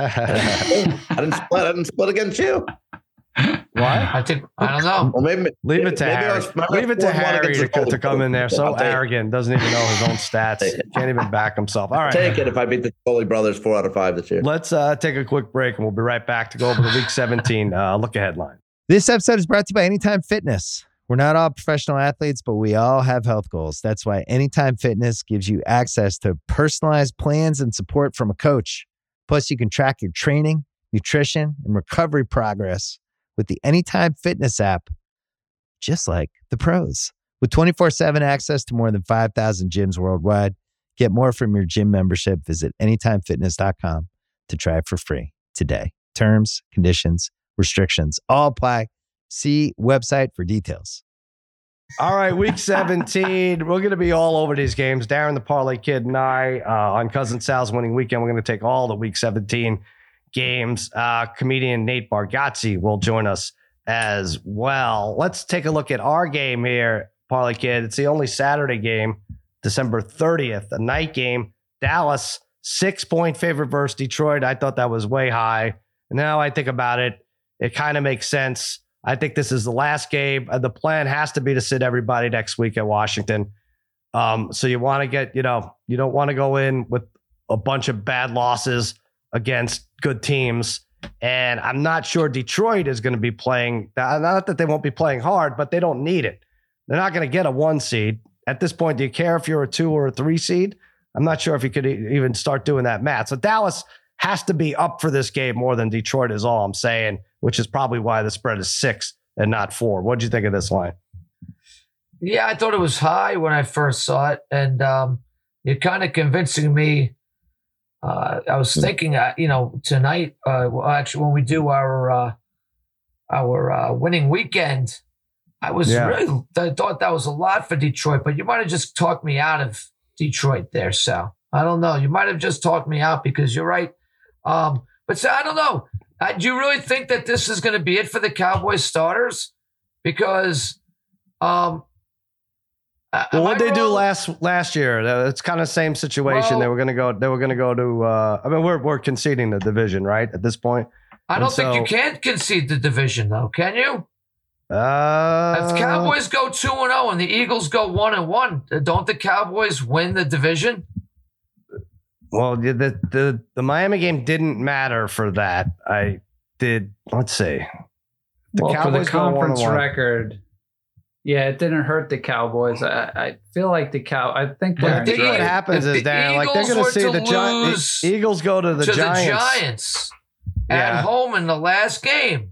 I didn't split. I didn't split against you. what? I think I don't know. Well, maybe Leave it to maybe I Harry. was- maybe I Leave was it to four and one Harry against to, the to come in there. So I'll take it. arrogant, doesn't even know his own stats. Can't even back himself. All right. Take it if I beat the Sicoli brothers four out of five this year. Let's uh, take a quick break and we'll be right back to go over the week seventeen uh, look ahead line. This episode is brought to you by Anytime Fitness. We're not all professional athletes, but we all have health goals. That's why Anytime Fitness gives you access to personalized plans and support from a coach. Plus, you can track your training, nutrition, and recovery progress with the Anytime Fitness app, just like the pros. With twenty-four seven access to more than five thousand gyms worldwide, get more from your gym membership. Visit anytime fitness dot com to try it for free today. Terms, conditions, restrictions all apply. See website for details. All right, week seventeen. We're going to be all over these games. Darren, the Parlay Kid, and I uh, on Cousin Sal's winning weekend. We're going to take all the week seventeen games. Uh, comedian Nate Bargatze will join us as well. Let's take a look at our game here, Parlay Kid. It's the only Saturday game, December thirtieth, a night game. Dallas, six-point favorite versus Detroit. I thought that was way high. Now I think about it, it kind of makes sense. I think this is the last game. Uh, the plan has to be to sit everybody next week at Washington. Um, so you want to get, you know, you don't want to go in with a bunch of bad losses against good teams. And I'm not sure Detroit is going to be playing. Not that they won't be playing hard, but they don't need it. They're not going to get a one seed. At this point, do you care if you're a two or a three seed? I'm not sure if you could e- even start doing that math. So Dallas has to be up for this game more than Detroit is all I'm saying, which is probably why the spread is six and not four. What'd you think of this line? Yeah, I thought it was high when I first saw it, and um, you're kind of convincing me. Uh, I was thinking, uh, you know, tonight, uh, well, actually, when we do our uh, our uh, winning weekend, I was Yeah. really I thought that was a lot for Detroit, but you might have just talked me out of Detroit there, Sal. I don't know. You might have just talked me out because you're right. Um, but so I don't know. Uh, do you really think that this is going to be it for the Cowboys starters? Because, um, uh, Well, am what I they do wrong? last last year? uh, It's kind of same situation. Well- they were going to go. They were going to go to. Uh, I mean, we're we're conceding the division, right? At this point, I don't and think you so- can concede the division, though, can you? uh, If Cowboys go two and zero and the Eagles go one and one, don't the Cowboys win the division? Well, the, the the the Miami game didn't matter for that. I did. Let's see. The well, for the Cowboys go one and conference one. record, yeah, it didn't hurt the Cowboys. I, I feel like the Cow. I think But I Darren's think what right. happens If is the that like they're Eagles going were to see to the Giants. lose The Eagles go to the to Giants. the Giants at Yeah. home in the last game.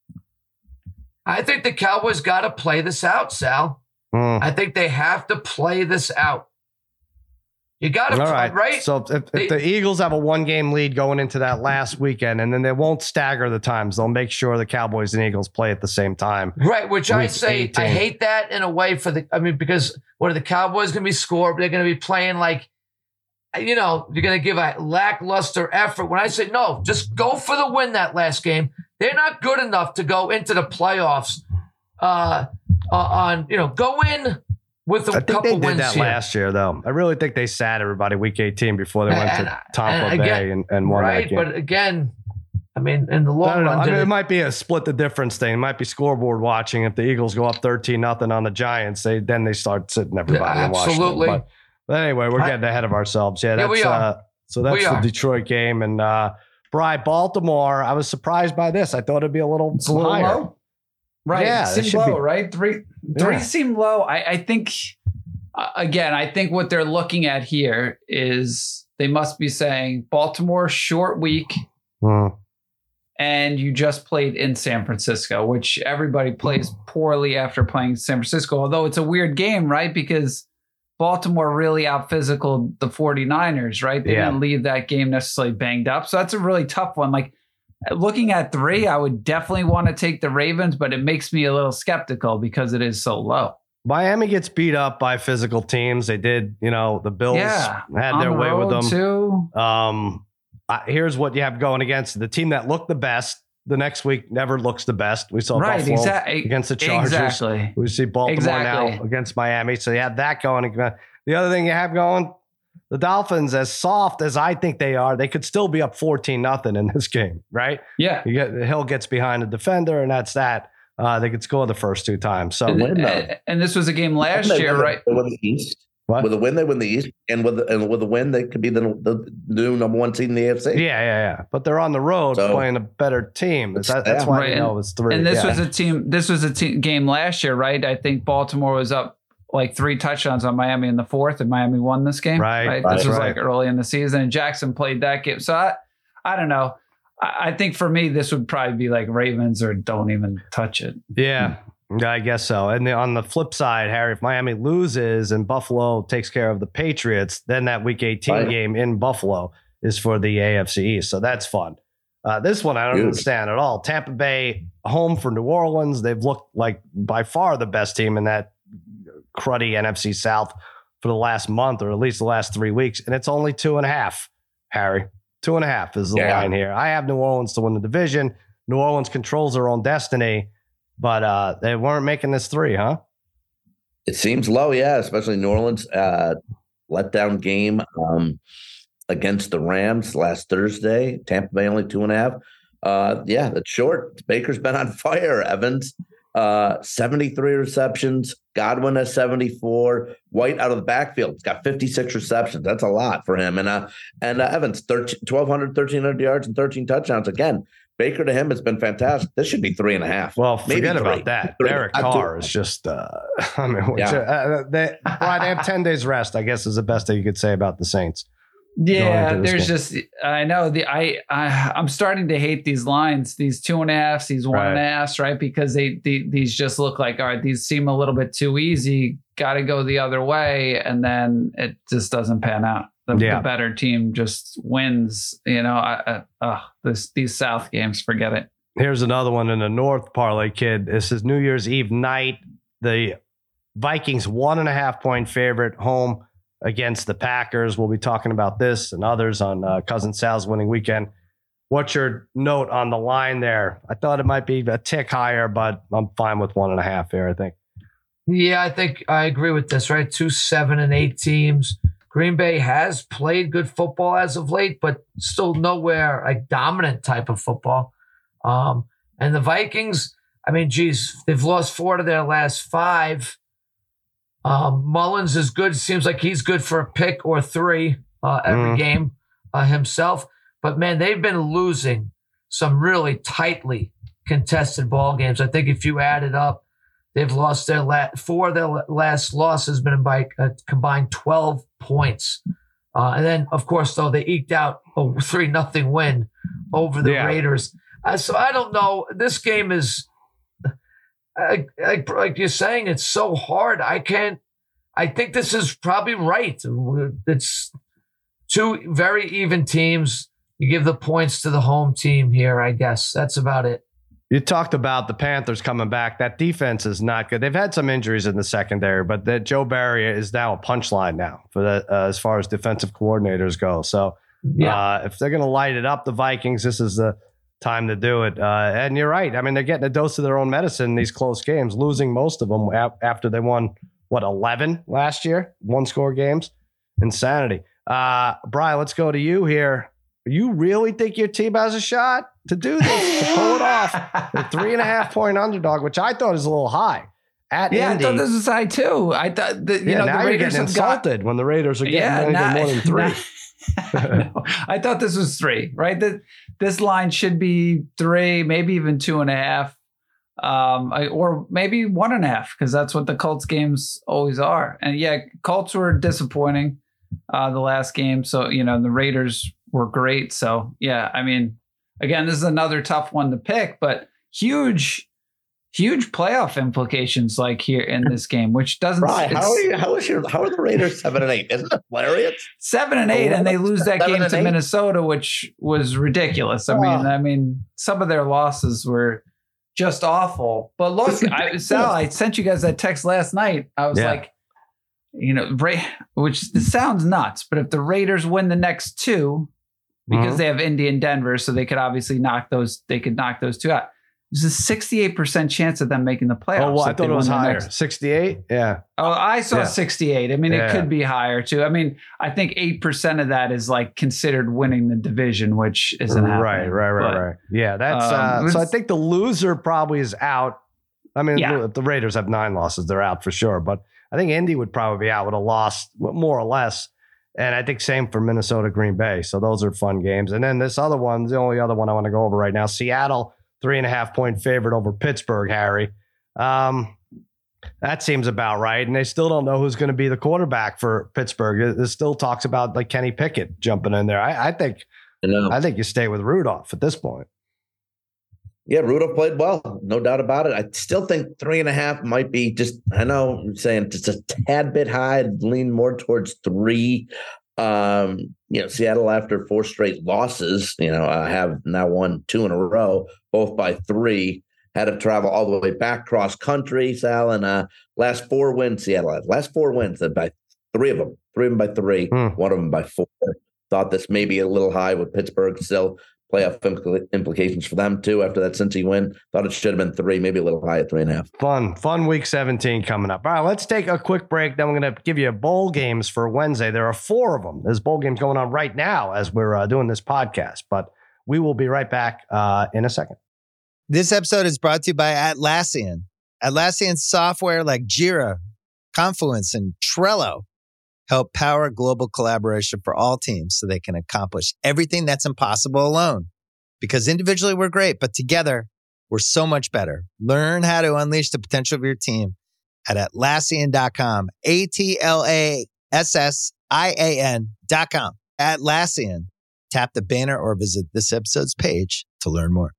I think the Cowboys got to play this out, Sal. Hmm. I think they have to play this out. You got to All play, right. right? So if, if They- the Eagles have a one game lead going into that last weekend, and then they won't stagger the times, they'll make sure the Cowboys and Eagles play at the same time. Right, which I Week say eighteen. I hate that in a way for the I mean because what are the Cowboys going to be scored? They're going to be playing like you know, you're going to give a lackluster effort. When I say no, just go for the win that last game. They're not good enough to go into the playoffs uh, uh on, you know, go in with a I think couple they did wins that here. last year, though. I really think they sat everybody week eighteen before they went And- to Tampa and again, Bay and, and won right, that game. but again, I mean, in the long I don't know. run, I did mean, it it- might be a split the difference thing. It might be scoreboard watching. If the Eagles go up thirteen nothing on the Giants, they then they start sitting everybody Yeah, in Washington. absolutely. But, but anyway, we're I- getting ahead of ourselves. Yeah, Yeah, that's we are. uh so that's We the are. Detroit game. And uh Bry, Baltimore, I was surprised by this. I thought it'd be a little, It's a little higher. low. Right. Yeah, It that seemed should low, be- right? Three, three Yeah. seemed low. I, I think, uh, again, I think what they're looking at here is they must be saying Baltimore short week Hmm. and you just played in San Francisco, which everybody plays poorly after playing San Francisco, although it's a weird game, right? Because Baltimore really out physical the 49ers, right? They Yeah. didn't leave that game necessarily banged up. So that's a really tough one. Like looking at three, I would definitely want to take the Ravens, but it makes me a little skeptical because it is so low. Miami gets beat up by physical teams. They did, you know, the Bills Yeah. had On their the way with road, them. too. Um, I, here's what you have going against the team that looked the best. The next week never looks the best. We saw Right, Buffalo exactly. against the Chargers. Exactly. We see Baltimore now Exactly. against Miami. So you have that going. The other thing you have going, the Dolphins, as soft as I think they are, they could still be up fourteen nothing in this game, right? Yeah. You get Hill gets behind the defender, and that's that. Uh, they could score the first two times. So And, win, though. and- and this was a game last They year, win the- right? They win the East. What? With a win, they win the East, and with and with a win, they could be the, the new number one seed in the A F C. Yeah, yeah, yeah. But they're on the road So- playing a better team. That, that's Yeah. why Right, you and- know it's three. And this yeah. was a team. This was a te- game last year, right? I think Baltimore was up like three touchdowns on Miami in the fourth, and Miami won this game. Right, This was right. like early in the season, and Jackson played that game. So I, I don't know. I, I think for me, this would probably be like Ravens or don't even touch it. Yeah, I guess so. And then on the flip side, Harry, if Miami loses and Buffalo takes care of the Patriots, then that Week eighteen Right. game in Buffalo is for the A F C East. So that's fun. Uh, this one I don't Huge. understand at all. Tampa Bay home for New Orleans. They've looked like by far the best team in that cruddy N F C South for the last month, or at least the last three weeks. And it's only two and a half, Harry. Two and a half is the Yeah. line here. I have New Orleans to win the division. New Orleans controls their own destiny. But uh, they weren't making this three, huh? It seems low, yeah, especially New Orleans uh, letdown game um, against the Rams last Thursday. Tampa Bay only two and a half. Uh, yeah, that's short. Baker's been on fire. Evans, uh, seventy-three receptions. Godwin has seventy-four. White out of the backfield. He's got fifty-six receptions. That's a lot for him. And uh, and uh, Evans, twelve hundred, thirteen hundred yards and thirteen touchdowns. Again, Baker to him has been fantastic. This should be three and a half. Well, Maybe forget three. about that. Three. Derek Not Carr two. is just, uh, I mean, which, Yeah. uh, they, well, they have ten days rest, I guess is the best thing you could say about the Saints. Yeah, into this there's game. just I know the I, I I'm starting to hate these lines, these two and a halves, these one and a Right. halves, right? Because they, they these just look like all right, these seem a little bit too easy. Got to go the other way, and then it just doesn't pan out. The, Yeah. the better team just wins. You know, I, I, uh, this these South games, forget it. Here's another one in the North parlay, kid. This is New Year's Eve night. The Vikings one and a half point favorite home against the Packers. We'll be talking about this and others on uh, Cousin Sal's winning weekend. What's your note on the line there? I thought it might be a tick higher, but I'm fine with one and a half here, I think. Yeah, I think I agree with this, right? Two, seven, and eight teams. Green Bay has played good football as of late, but still nowhere a dominant type of football. Um, and the Vikings, I mean, geez, they've lost four to their last five. Um, Mullins is good. Seems like he's good for a pick or three uh, every Mhm. game uh, himself. But, man, they've been losing some really tightly contested ball games. I think if you add it up, they've lost their la- four of their last losses been by a combined twelve points. Uh, and then, of course, though, they eked out a three nothing win over the Yeah. Raiders. Uh, so I don't know. This game is, like, like, like you're saying, it's so hard. I can't, I think this is probably right. It's two very even teams. You give the points to the home team here, I guess. That's about it. You talked about the Panthers coming back. That defense is not good. They've had some injuries in the secondary, but that Joe Barry is now a punchline now for the, uh, as far as defensive coordinators go. So Yeah. uh, if they're going to light it up, the Vikings, this is the time to do it. Uh, and you're right. I mean, they're getting a dose of their own medicine in these close games, losing most of them ap- after they won, what, eleven last year? One score games? Insanity. Uh, Brian, let's go to you here. You really think your team has a shot to do this, to pull it off? A three and a half point underdog, which I thought is a little high at Yeah, Indy. I thought this was high too. I thought that you yeah, know now the you're Raiders getting have got- insulted when the Raiders are getting Yeah, anything not- more than three. not- I know. I thought this was three, right? That this line should be three, maybe even two and a half. Um, I, or maybe one and a half, because that's what the Colts games always are. And yeah, Colts were disappointing uh, the last game. So, you know, the Raiders were great. So yeah, I mean, again, this is another tough one to pick, but huge, huge playoff implications like here in this game, which doesn't. Right. How are you, how is your how are the Raiders seven and eight? Isn't it hilarious? Seven and eight, and they lose that Seven game to eight? Minnesota, which was ridiculous. I Oh. mean, I mean, some of their losses were just awful. But look, I, Sal, I sent you guys that text last night. I was Yeah. like, you know, Ra- which this sounds nuts, but if the Raiders win the next two, because Mhm. they have Indy and Denver, so they could obviously knock those. They could knock those two out. There's a sixty-eight percent chance of them making the playoffs. Oh, well, I if they thought it was won the higher. next- sixty-eight? Yeah. Oh, I saw Yeah. sixty-eight. I mean, Yeah. it could be higher too. I mean, I think eight percent of that is like considered winning the division, which isn't happening. Right, right, right, But, right. Yeah, that's um, uh, so I it's- think the loser probably is out. I mean, Yeah. if the Raiders have nine losses, they're out for sure. But I think Indy would probably be out with a loss, more or less. And I think same for Minnesota, Green Bay. So those are fun games. And then this other one, the only other one I want to go over right now, Seattle, three and a half point favorite over Pittsburgh, Harry. Um, that seems about right. And they still don't know who's going to be the quarterback for Pittsburgh. There still talks about like Kenny Pickett jumping in there. I, I think You know? I think you stay with Rudolph at this point. Yeah, Rudolph played well, no doubt about it. I still think three and a half might be just, I know I'm saying just a tad bit high. I'd lean more towards three. Um, you know, Seattle, after four straight losses, you know, uh, have now won two in a row, both by three. Had to travel all the way back cross country, Sal, and uh, last four wins Seattle had. Last four wins uh, by three of them, three of them by three, Hmm. one of them by four. Thought this may be a little high with Pittsburgh still. Playoff impl- implications for them too after that Cincy win. Thought it should have been three, maybe a little high at three and a half. Fun, fun week seventeen coming up. All right, let's take a quick break. Then we're going to give you bowl games for Wednesday. There are four of them. There's bowl games going on right now as we're uh, doing this podcast, but we will be right back uh, in a second. This episode is brought to you by Atlassian. Atlassian software like Jira, Confluence, and Trello help power global collaboration for all teams so they can accomplish everything that's impossible alone. Because individually we're great, but together we're so much better. Learn how to unleash the potential of your team at Atlassian dot com. A T L A S S I A N dot com. Atlassian. Tap the banner or visit this episode's page to learn more.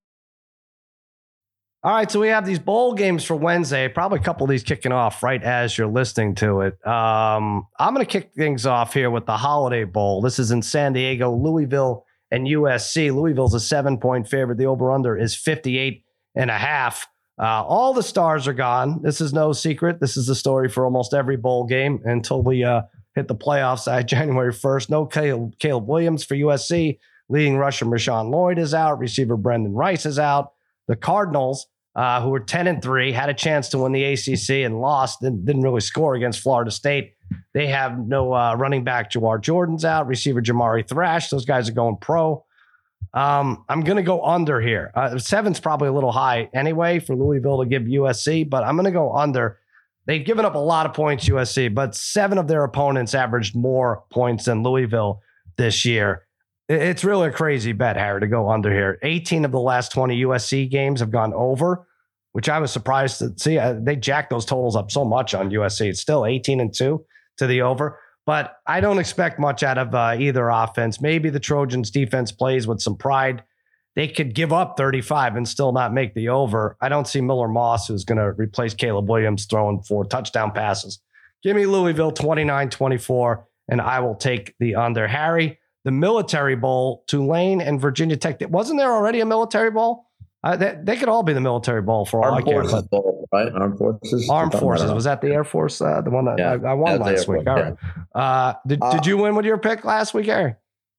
All right, so we have these bowl games for Wednesday. Probably a couple of these kicking off right as you're listening to it. Um, I'm going to kick things off here with the Holiday Bowl. This is in San Diego, Louisville, and U S C. Louisville's a seven-point favorite. The over-under is fifty-eight and a half. Uh, all the stars are gone. This is no secret. This is the story for almost every bowl game until we uh, hit the playoffs at January first. No Caleb, Caleb Williams for U S C. Leading rusher Marshawn Lloyd is out. Receiver Brendan Rice is out. The Cardinals, uh, who were ten and three, had a chance to win the A C C and lost. Didn't, didn't really score against Florida State. They have no uh, running back. Jawar Jordan's out. Receiver Jamari Thrash. Those guys are going pro. Um, I'm going to go under here. Uh, seven's probably a little high anyway for Louisville to give U S C, but I'm going to go under. They've given up a lot of points, U S C, but seven of their opponents averaged more points than Louisville this year. It's really a crazy bet, Harry, to go under here. eighteen of the last twenty U S C games have gone over, which I was surprised to see. Uh, they jacked those totals up so much on U S C. It's still eighteen and two to the over, but I don't expect much out of uh, either offense. Maybe the Trojans defense plays with some pride. They could give up thirty-five and still not make the over. I don't see Miller Moss, who's going to replace Caleb Williams, throwing four touchdown passes. Give me Louisville twenty-nine twenty-four, and I will take the under. Harry, the Military Bowl, Tulane and Virginia Tech. Wasn't there already a Military Bowl? Uh, they, they could all be the Military Bowl for all Armed I care. Forces Bowl, right? Armed Forces. Armed Something, I Forces. don't know. Was that the Air Force? Uh, the one that Yeah, I, I won that's the last Air week. Force, All right. Uh, did, Uh, did you win with your pick last week, Harry?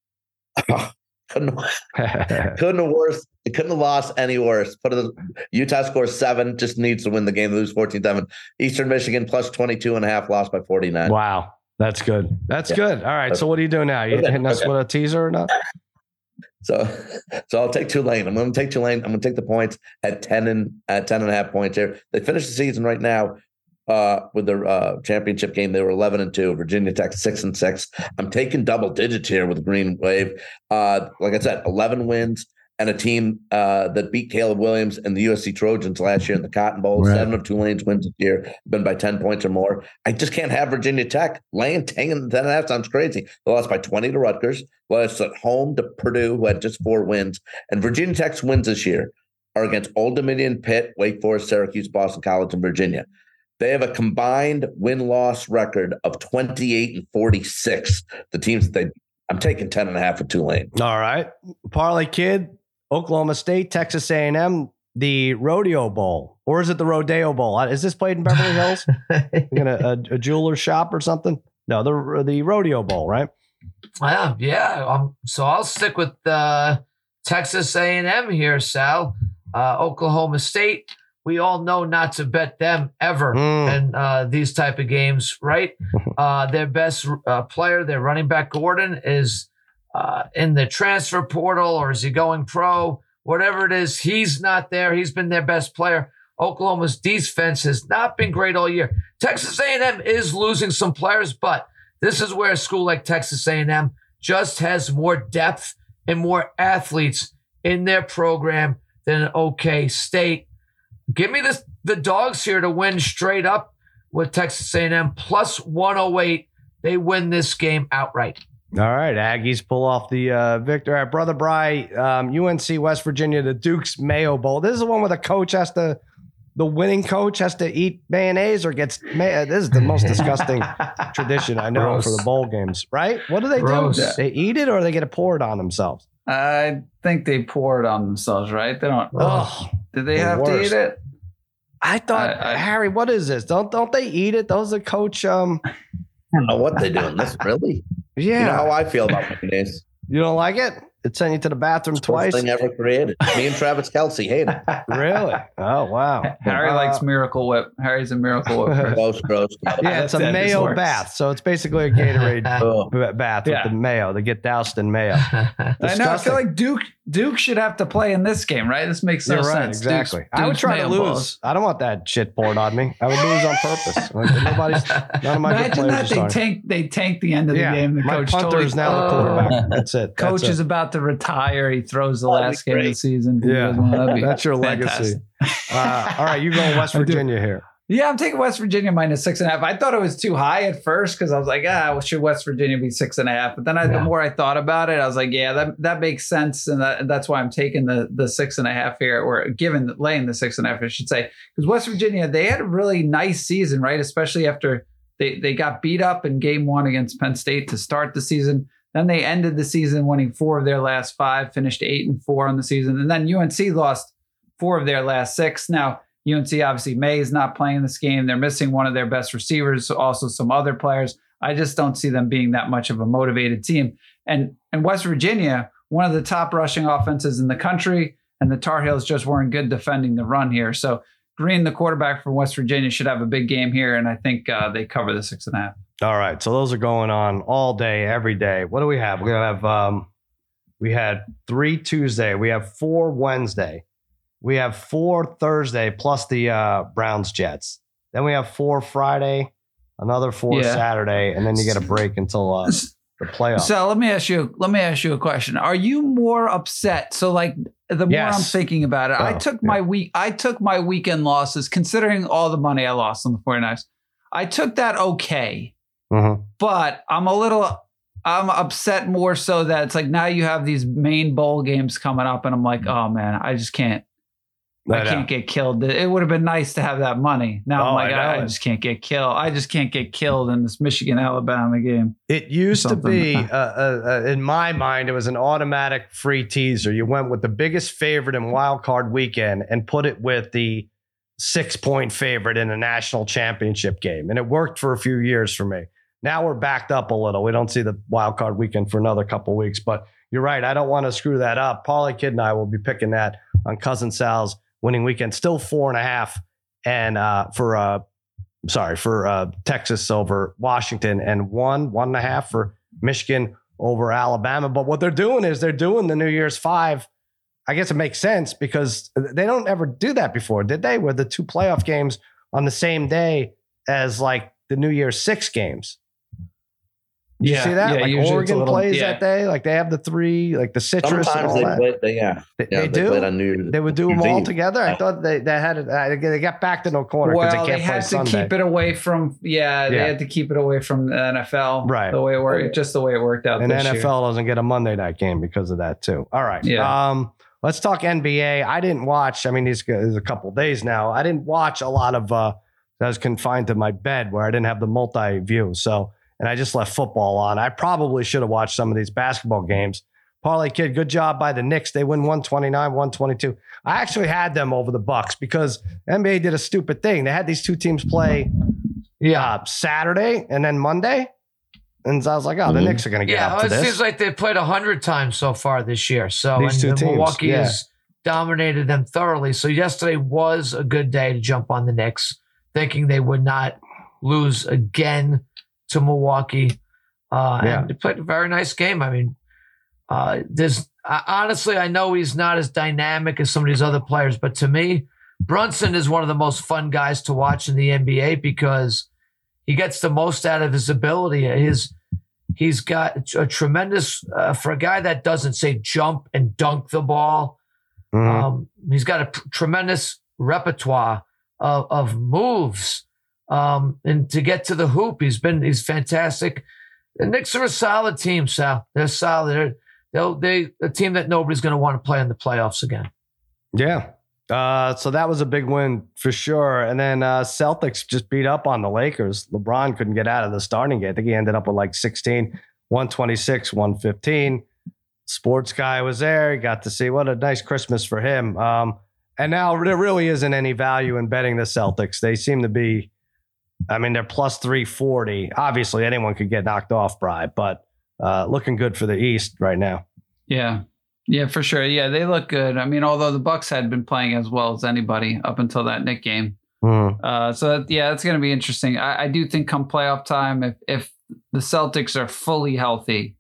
couldn't couldn't have worse. It couldn't have lost any worse. Put it, Utah scores seven, just needs to win the game, lose fourteen seven. Eastern Michigan plus twenty-two and a half, lost by forty-nine. Wow. That's good. That's Yeah. good. All right. So what are you doing now? You Okay, hitting us okay. with a teaser or not? So, so I'll take Tulane. I'm going to take Tulane. I'm going to take the points at ten and at ten and a half points here. They finished the season right now uh, with their uh, championship game. They were eleven and two. Virginia Tech six and six. I'm taking double digits here with Green Wave. Uh, like I said, eleven wins and a team uh, that beat Caleb Williams and the U S C Trojans last year in the Cotton Bowl. Right. Seven of Tulane's wins this year been by ten points or more. I just can't have Virginia Tech laying ten and a half. Sounds crazy. They lost by twenty to Rutgers. Lost at home to Purdue, who had just four wins. And Virginia Tech's wins this year are against Old Dominion, Pitt, Wake Forest, Syracuse, Boston College, and Virginia. They have a combined win-loss record of twenty-eight and forty-six. The teams that they, I'm taking ten and a half with Tulane. All right. Parlay Kid, Oklahoma State, Texas A and M, the Rodeo Bowl. Or is it the Rodeo Bowl? Is this played in Beverly Hills? In a, a, a jeweler's shop or something? No, the the Rodeo Bowl, right? Yeah, yeah. Um, so I'll stick with uh, Texas A and M here, Sal. Uh, Oklahoma State. We all know not to bet them ever Mm. in uh, these type of games, right? Uh, their best uh, player, their running back Gordon, is uh, in the transfer portal, or is he going pro? Whatever it is, he's not there. He's been their best player. Oklahoma's defense has not been great all year. Texas A and M is losing some players, but this is where a school like Texas A and M just has more depth and more athletes in their program than OK State. Give me this, the dogs here to win straight up with Texas A and M plus one oh eight. They win this game outright. All right, Aggies pull off the uh, victory. All right, Brother Bry, um, U N C, West Virginia, the Duke's Mayo Bowl. This is the one where the coach has to, the winning coach has to eat mayonnaise or gets, may- this is the most disgusting tradition I know Gross. for the bowl games, right? What do they Gross. do? They eat it or they get it poured on themselves? I think they pour it on themselves, right? They don't. Oh, Did they the have to worst. eat it? I thought, I- I- Harry, what is this? Don't don't they eat it? Those the coach, um, I don't know what they're doing. This really? yeah. You know how I feel about mayonnaise. You don't like it? It sent you to the bathroom twice? First thing ever created. Me and Travis Kelce hate it. Really? Oh, wow. Harry Uh, likes Miracle Whip. Harry's a Miracle Whip person. Gross, gross. Yeah, it's a That mayo works. bath. So it's basically a Gatorade Oh, b- bath Yeah. with the mayo. They get doused in mayo. I know. I Disgusting. feel like Duke Duke should have to play in this game, right? This makes no You're right, sense. exactly. Duke's- I would Duke's try to Mayo lose. Balls. I don't want that shit poured on me. I would lose on purpose. Like, nobody's, none of my good Imagine players that are they starting. tank they tank the end of the Yeah, game. The my coach punter totally, is now the Oh. quarterback. That's it. Coach That's is it. about to retire. He throws the That'd be last game of the great. season. Yeah. That'd be That's your legacy. fantastic. Uh, all right, you go West I do. Virginia here. Yeah, I'm taking West Virginia minus six and a half. I thought it was too high at first because I was like, ah, well, should West Virginia be six and a half? But then I, the Yeah. more I thought about it, I was like, yeah, that that makes sense, and that, that's why I'm taking the the six and a half here, or given laying the six and a half, I should say, because West Virginia, they had a really nice season, right? Especially after they they got beat up in game one against Penn State to start the season. Then they ended the season winning four of their last five, finished eight and four on the season, and then U N C lost four of their last six. Now, U N C, obviously, May is not playing this game. They're missing one of their best receivers, also some other players. I just don't see them being that much of a motivated team. And, and West Virginia, one of the top rushing offenses in the country, and the Tar Heels just weren't good defending the run here. So Green, the quarterback from West Virginia, should have a big game here, and I think uh, they cover the six and a half. All right, so those are going on all day, every day. What do we have? We're gonna have um, we had three Tuesday, we have four Wednesday, we have four Thursday, plus the uh, Browns Jets. Then we have four Friday, another four Yeah. Saturday, and then you get a break until uh, the playoffs. So let me ask you. Let me ask you a question. Are you more upset? So, like, the more Yes. I'm thinking about it, I Oh, took yeah. my week. I took my weekend losses, considering all the money I lost on the 49ers. I took that okay, Mhm. but I'm a little. I'm upset more so that it's like now you have these main bowl games coming up, and I'm like, oh man, I just can't. I I know. can't get killed. It would have been nice to have that money. Now Oh, I'm like, I I, know. I just can't get killed. I just can't get killed in this Michigan Alabama game. It used to Something. be, uh, uh, uh, in my mind, it was an automatic free teaser. You went with the biggest favorite in wild card weekend and put it with the six point favorite in a national championship game. And it worked for a few years for me. Now we're backed up a little. We don't see the wild card weekend for another couple of weeks, but you're right. I don't want to screw that up. Paulie Kid and I will be picking that on Cousin Sal's winning weekend, still four and a half. And uh, for, uh, sorry, for uh, Texas over Washington, and one, one and a half for Michigan over Alabama. But what they're doing is they're doing the New Year's five. I guess it makes sense because they don't ever do that before, did they? Where the two playoff games on the same day as like the New Year's six games. Did Yeah, you see that? yeah, like usually it's a Oregon little- plays yeah. that day. Like they have the three, like the citrus and Sometimes all they that. play. They, yeah, They, yeah, they they do. played on New. They would do them New all Eve. together. I thought they, they had it. Uh, they got back to no corner because Well, they they, can't play had to Sunday. keep it away from. Yeah, Yeah. they had to keep it away from the N F L. Right. The way it worked, just the way it worked out. And this N F L year. doesn't get a Monday night game because of that too. All right. Yeah. Um, let's talk N B A. I didn't watch. I mean, these there's a couple days now. I didn't watch a lot of. Uh, I was confined to my bed where I didn't have the multi view. So, and I just left football on. I probably should have watched some of these basketball games. Parlay Kid, good job by the Knicks. They win one twenty-nine, one twenty-two. I actually had them over the Bucks because N B A did a stupid thing. They had these two teams play Yeah. uh, Saturday and then Monday. And so I was like, oh, the Mhm. Knicks are going to get Yeah, up well, to it this. seems like they've played a hundred times so far this year. So These and two teams, Milwaukee yeah. has dominated them thoroughly. So yesterday was a good day to jump on the Knicks, thinking they would not lose again to Milwaukee. Uh, Yeah. And they played a very nice game. I mean, uh, there's uh, honestly, I know he's not as dynamic as some of these other players, but to me, Brunson is one of the most fun guys to watch in the N B A because he gets the most out of his ability. His he's got a tremendous uh, for a guy that doesn't say jump and dunk the ball. Mhm. Um, he's got a p- tremendous repertoire of, of moves, um, and to get to the hoop, he's been he's fantastic. The Knicks are a solid team, Sal. They're solid. They're they'll, they a team that nobody's going to want to play in the playoffs again. Yeah. Uh, so that was a big win for sure. And then uh, Celtics just beat up on the Lakers. LeBron couldn't get out of the starting gate. I think he ended up with like sixteen, one twenty-six, one fifteen. Sports guy was there. He got to see what a nice Christmas for him. Um, and now there really isn't any value in betting the Celtics. They seem to be, I mean, they're plus three forty. Obviously, anyone could get knocked off, Bri, but uh, looking good for the East right now. Yeah. Yeah, for sure. Yeah, they look good. I mean, although the Bucks had been playing as well as anybody up until that Knick game. Mm. Uh, so that, yeah, it's going to be interesting. I, I do think come playoff time, if if the Celtics are fully healthy,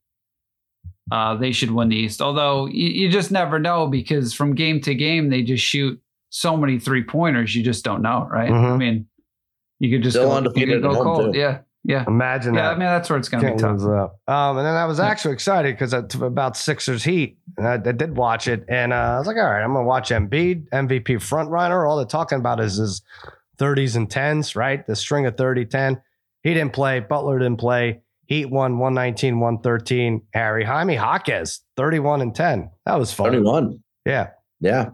uh, they should win the East. Although you, you just never know because from game to game they just shoot so many three pointers. You just don't know, right? Mhm. I mean, you could just Still go, you undefeated could go at home, cold. too. Yeah, yeah, Imagine yeah. that. I mean, that's where it's going to be Can't tough. lose that. Um, and then I was actually excited because about Sixers Heat. And I, I did watch it, and uh, I was like, all right, I'm gonna watch Embiid, M V P front runner. All they're talking about is his thirties and tens, right? The string of thirty ten. He didn't play. Butler didn't play. Heat won one nineteen, one thirteen. Harry Jaime Jaquez, thirty-one and ten. That was fun. thirty-one. Yeah. Yeah.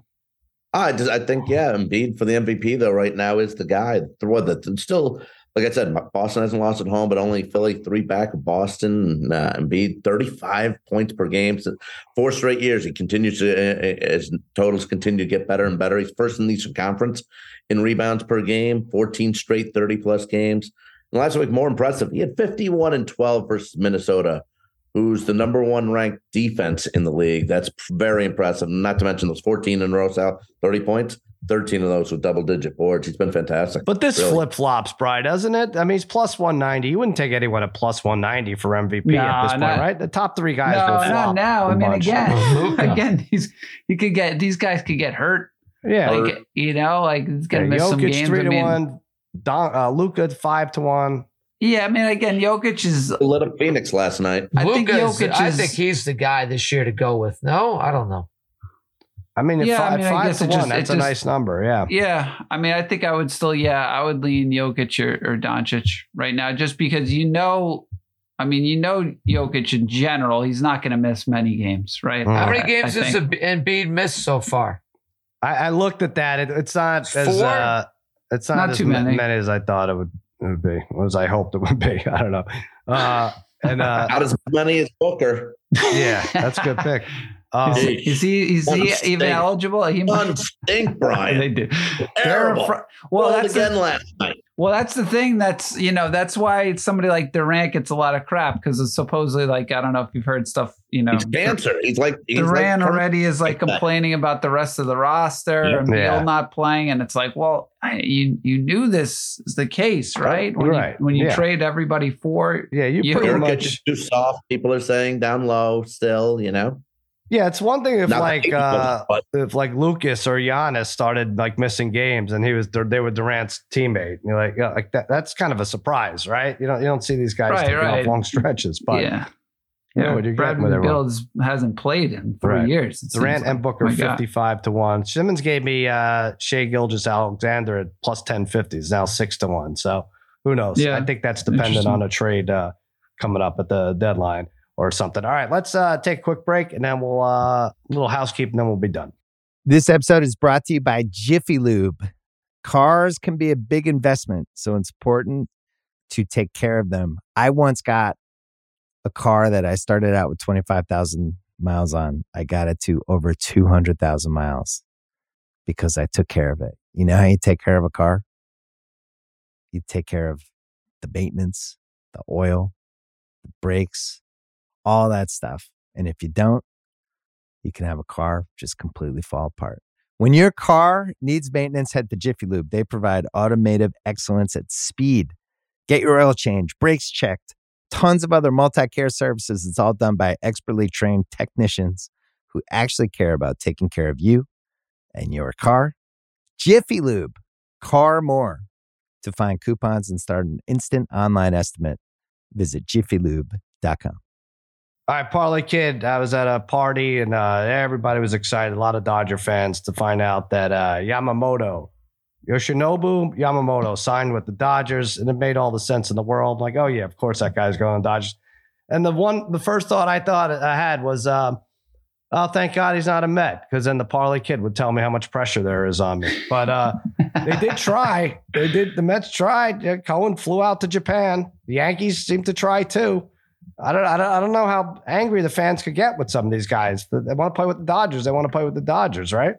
I just, I think, yeah, Embiid for the M V P, though, right now is the guy. The one that still, like I said, Boston hasn't lost at home, but only Philly three back of Boston. Uh, Embiid, thirty-five points per game. So four straight years. He continues to, uh, his totals continue to get better and better. He's first in the Eastern Conference in rebounds per game, fourteen straight thirty-plus games. And last week, more impressive, he had fifty-one and twelve versus Minnesota, who's the number one ranked defense in the league. That's very impressive. Not to mention those fourteen in a row, Sal, thirty points, thirteen of those with double digit boards. He's been fantastic. But this Really. flip flops, Bri, doesn't it? I mean, he's plus one ninety. You wouldn't take anyone at plus one ninety for M V P No, at this point, not- right? The top three guys No, will not flop. now. a I mean, bunch. again, Luka. again, these you could get these guys could get hurt. Yeah. Like, you know, like he's gonna Yeah, miss some Jokic games. three I to mean, one. Don, uh, Luka five to one. yeah, I mean, again, Jokic is. Lit up Phoenix last night. I think Luka is- Jokic I is- think he's the guy this year to go with. No, I don't know. I mean, at Yeah, I five, mean, I five guess to it one, just- that's it a just- nice number. Yeah. Yeah, I mean, I think I would still. Yeah, I would lean Jokic or, or Doncic right now, just because you know. I mean, you know, Jokic in general, he's not going to miss many games, right? Mm. How I- many games I has think. Embiid missed so far? I, I looked at that. It, it's not as Four? uh, it's not, Not as too ma- many. many as I thought it would, it would be, or as I hoped it would be. I don't know. Uh, and uh, Not as many as Booker. yeah, that's a good pick. Um, Is, he- is he is One he stink. even eligible? He One stink, Brian. They do. They're Terrible. fr- well, Well, that's the- again last night. Well, that's the thing. That's, you know, that's why somebody like Durant gets a lot of crap because it's supposedly like, I don't know if you've heard stuff, you know. He's cancer. He's like he's Durant like, already is like like that. complaining about the rest of the roster Yeah. and Beal Yeah. not playing. And it's like, well, I, you you knew this is the case, right? When Right. you, when you Yeah. trade everybody for, yeah, you You- pretty Nurkic much. is too soft. People are saying down low still, you know. Yeah, it's one thing if Not like that he uh, was, but- if like Lucas or Giannis started like missing games and he was they were Durant's teammate. And you're like, yeah, like that. That's kind of a surprise, right? You don't you don't see these guys Right, taking right. off long stretches, but yeah. you know Yeah, what you're getting Bradley with everyone. Beal hasn't played in three Right. years. it Durant seems and like. Booker My God. fifty-five to one. Simmons gave me uh, Shea Gilgeous-Alexander at plus ten fifty. It's now six to one. So who knows? Yeah. I think that's dependent Interesting. on a trade uh, coming up at the deadline or something. All right, let's uh, take a quick break and then we'll uh, little housekeeping, then we'll be done. This episode is brought to you by Jiffy Lube. Cars can be a big investment, so it's important to take care of them. I once got a car that I started out with twenty-five thousand miles on. I got it to over two hundred thousand miles because I took care of it. You know how you take care of a car? You take care of the maintenance, the oil, the brakes, all that stuff. And if you don't, you can have a car just completely fall apart. When your car needs maintenance, head to Jiffy Lube. They provide automotive excellence at speed. Get your oil changed, brakes checked, tons of other multi-care services. It's all done by expertly trained technicians who actually care about taking care of you and your car. Jiffy Lube, car more. To find coupons and start an instant online estimate, visit jiffy lube dot com. All right, Parlay Kid, I was at a party and uh, everybody was excited, a lot of Dodger fans, to find out that uh, Yamamoto, Yoshinobu Yamamoto signed with the Dodgers, and it made all the sense in the world. Like, oh yeah, of course that guy's going to Dodgers. And the one, the first thought I thought I had was, um, oh, thank God he's not a Met, because then the Parlay Kid would tell me how much pressure there is on me. But uh, they did try. They did. The Mets tried. Yeah, Cohen flew out to Japan. The Yankees seem to try too. I don't, I don't. I don't know how angry the fans could get with some of these guys. They want to play with the Dodgers. They want to play with the Dodgers, right?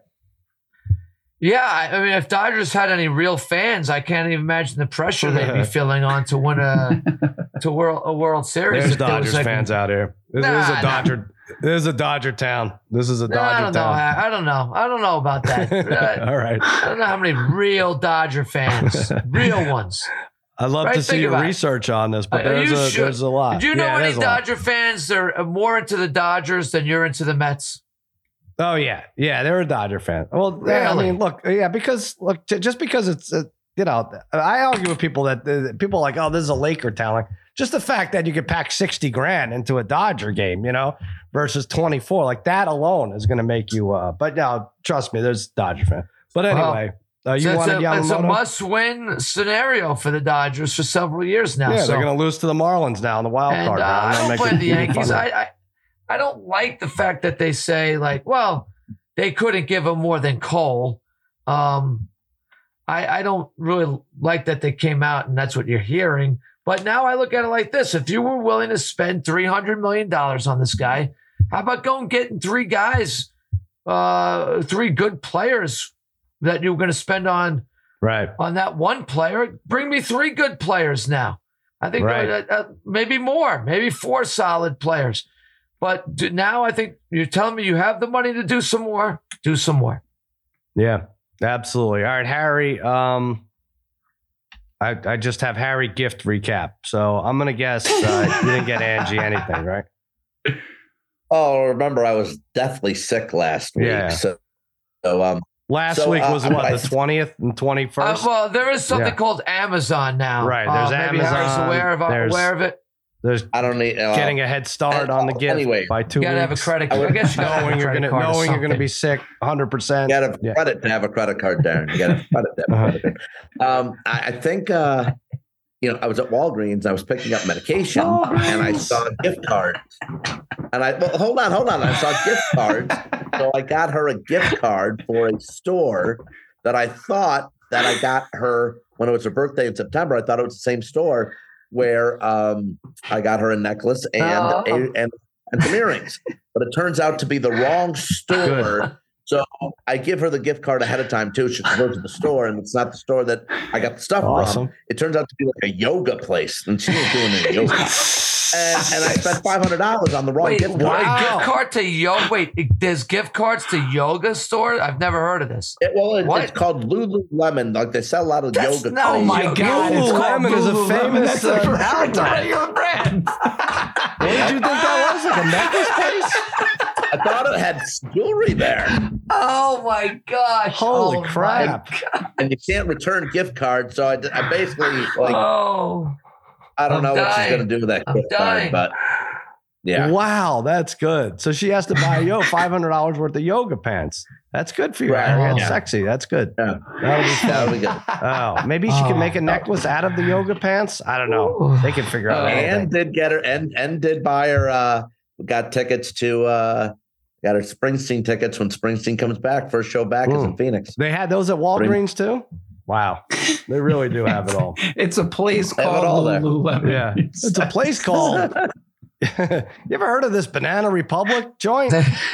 Yeah, I I mean, if Dodgers had any real fans, I can't even imagine the pressure they'd be feeling on to win a to world a World Series. There's if there was Dodgers like- fans out here. This, Nah, this is a nah. Dodger. This is a Dodger town. This is a I Dodger don't know. town. I, I don't know. I don't know about that. Uh, All right. I don't know how many real Dodger fans, real ones. I'd love Right, to see think your about it. research on this, but Are there's you a sure? there's a lot. Do you know Yeah, any there's a lot. Dodger fans that are more into the Dodgers than you're into the Mets? Oh yeah, yeah, they're a Dodger fan. Well, yeah, I Really? mean, look, yeah, because look, j- just because it's, uh, you know, I argue with people that uh, people are like, oh, this is a Laker town. Like, just the fact that you could pack sixty grand into a Dodger game, you know, versus twenty-four, like that alone is going to make you. Uh, but no, trust me, there's Dodger fan. But anyway, uh, you So it's, wanted a, it's a Yamamoto. must-win scenario for the Dodgers for several years now. Yeah, so. they're going to lose to the Marlins now in the wild And card uh, round. I They'll don't make blame it the even Yankees. funner. I, I I don't like the fact that they say like, well, they couldn't give him more than Cole. Um, I I don't really like that they came out and that's what you're hearing. But now I look at it like this: if you were willing to spend three hundred million dollars on this guy, how about going getting three guys, uh, three good players that you were going to spend on Right. on that one player? Bring me three good players now. I think Right. uh, uh, maybe more, maybe four solid players. But do, now I think you're telling me you have the money to do some more. Do some more. Yeah, absolutely. All right, Harry. Um, I I just have Harry gift recap. So I'm gonna guess uh, you didn't get Angie anything, right? Oh, remember I was deathly sick last week. Yeah. So, so um, Last So, week uh, was I- what, I- the twentieth and Uh, twenty-first? well, there is something Yeah. called Amazon now. Right, there's Uh, maybe Harry's Amazon, aware of, there's- aware of it. There's I don't need uh, getting a head start on the gift Anyway, by two You gotta have a weeks. credit I card. I would- guess you gotta have a knowing you're credit gonna card or knowing you're gonna something. be sick, one hundred percent. You got to Yeah. credit to have a credit card, Darren. You got to credit to have a credit card. Um, I, I think uh, you know I was at Walgreens. I was picking up medication, and I saw gift cards. And I well, hold on, hold on. I saw gift cards, so I got her a gift card for a store that I thought that I got her when it was her birthday in September. I thought it was the same store where um, I got her a necklace and Oh. a, and and some earrings, but it turns out to be the wrong store. So I give her the gift card ahead of time too. She can go to the store, and it's not the store that I got the stuff Awesome. from. It turns out to be like a yoga place, and she was doing any yoga. And, and I spent five hundred dollars on the wrong Wait, gift what, card. a gift card to yoga? Wait, there's gift cards to yoga store? I've never heard of this. It, well, it, What? it's called Lululemon. Like they sell a lot of That's yoga. not Oh a my yoga. God! It's called Lululemon is a Lululemon. famous, That's a uh, brand. outlet. Your brand. What did you think that was? Like a necklace place? I thought it had jewelry there. Oh my gosh! Holy oh crap. And you can't return gift cards. So I, I basically, like, oh, I don't I'm know what she's dying. going to do with that I'm gift dying. card, but yeah. Wow, that's good. So she has to buy yo five hundred dollars worth of yoga pants. That's good for you, Right. Harry. That's Yeah. sexy. That's good. Yeah. That'll be fun. That'll be good. Oh, maybe she can make a necklace out of the yoga pants. I don't know. They can figure out. And anything. did get her, and and did buy her. Uh, got tickets to. Uh, got her Springsteen tickets when Springsteen comes back. First show back is Mm. in Phoenix. They had those at Walgreens too. Wow, they really do have it all. It's a place They have it called all there. Lululemon. Yeah, it's a place called. You ever heard of this Banana Republic joint?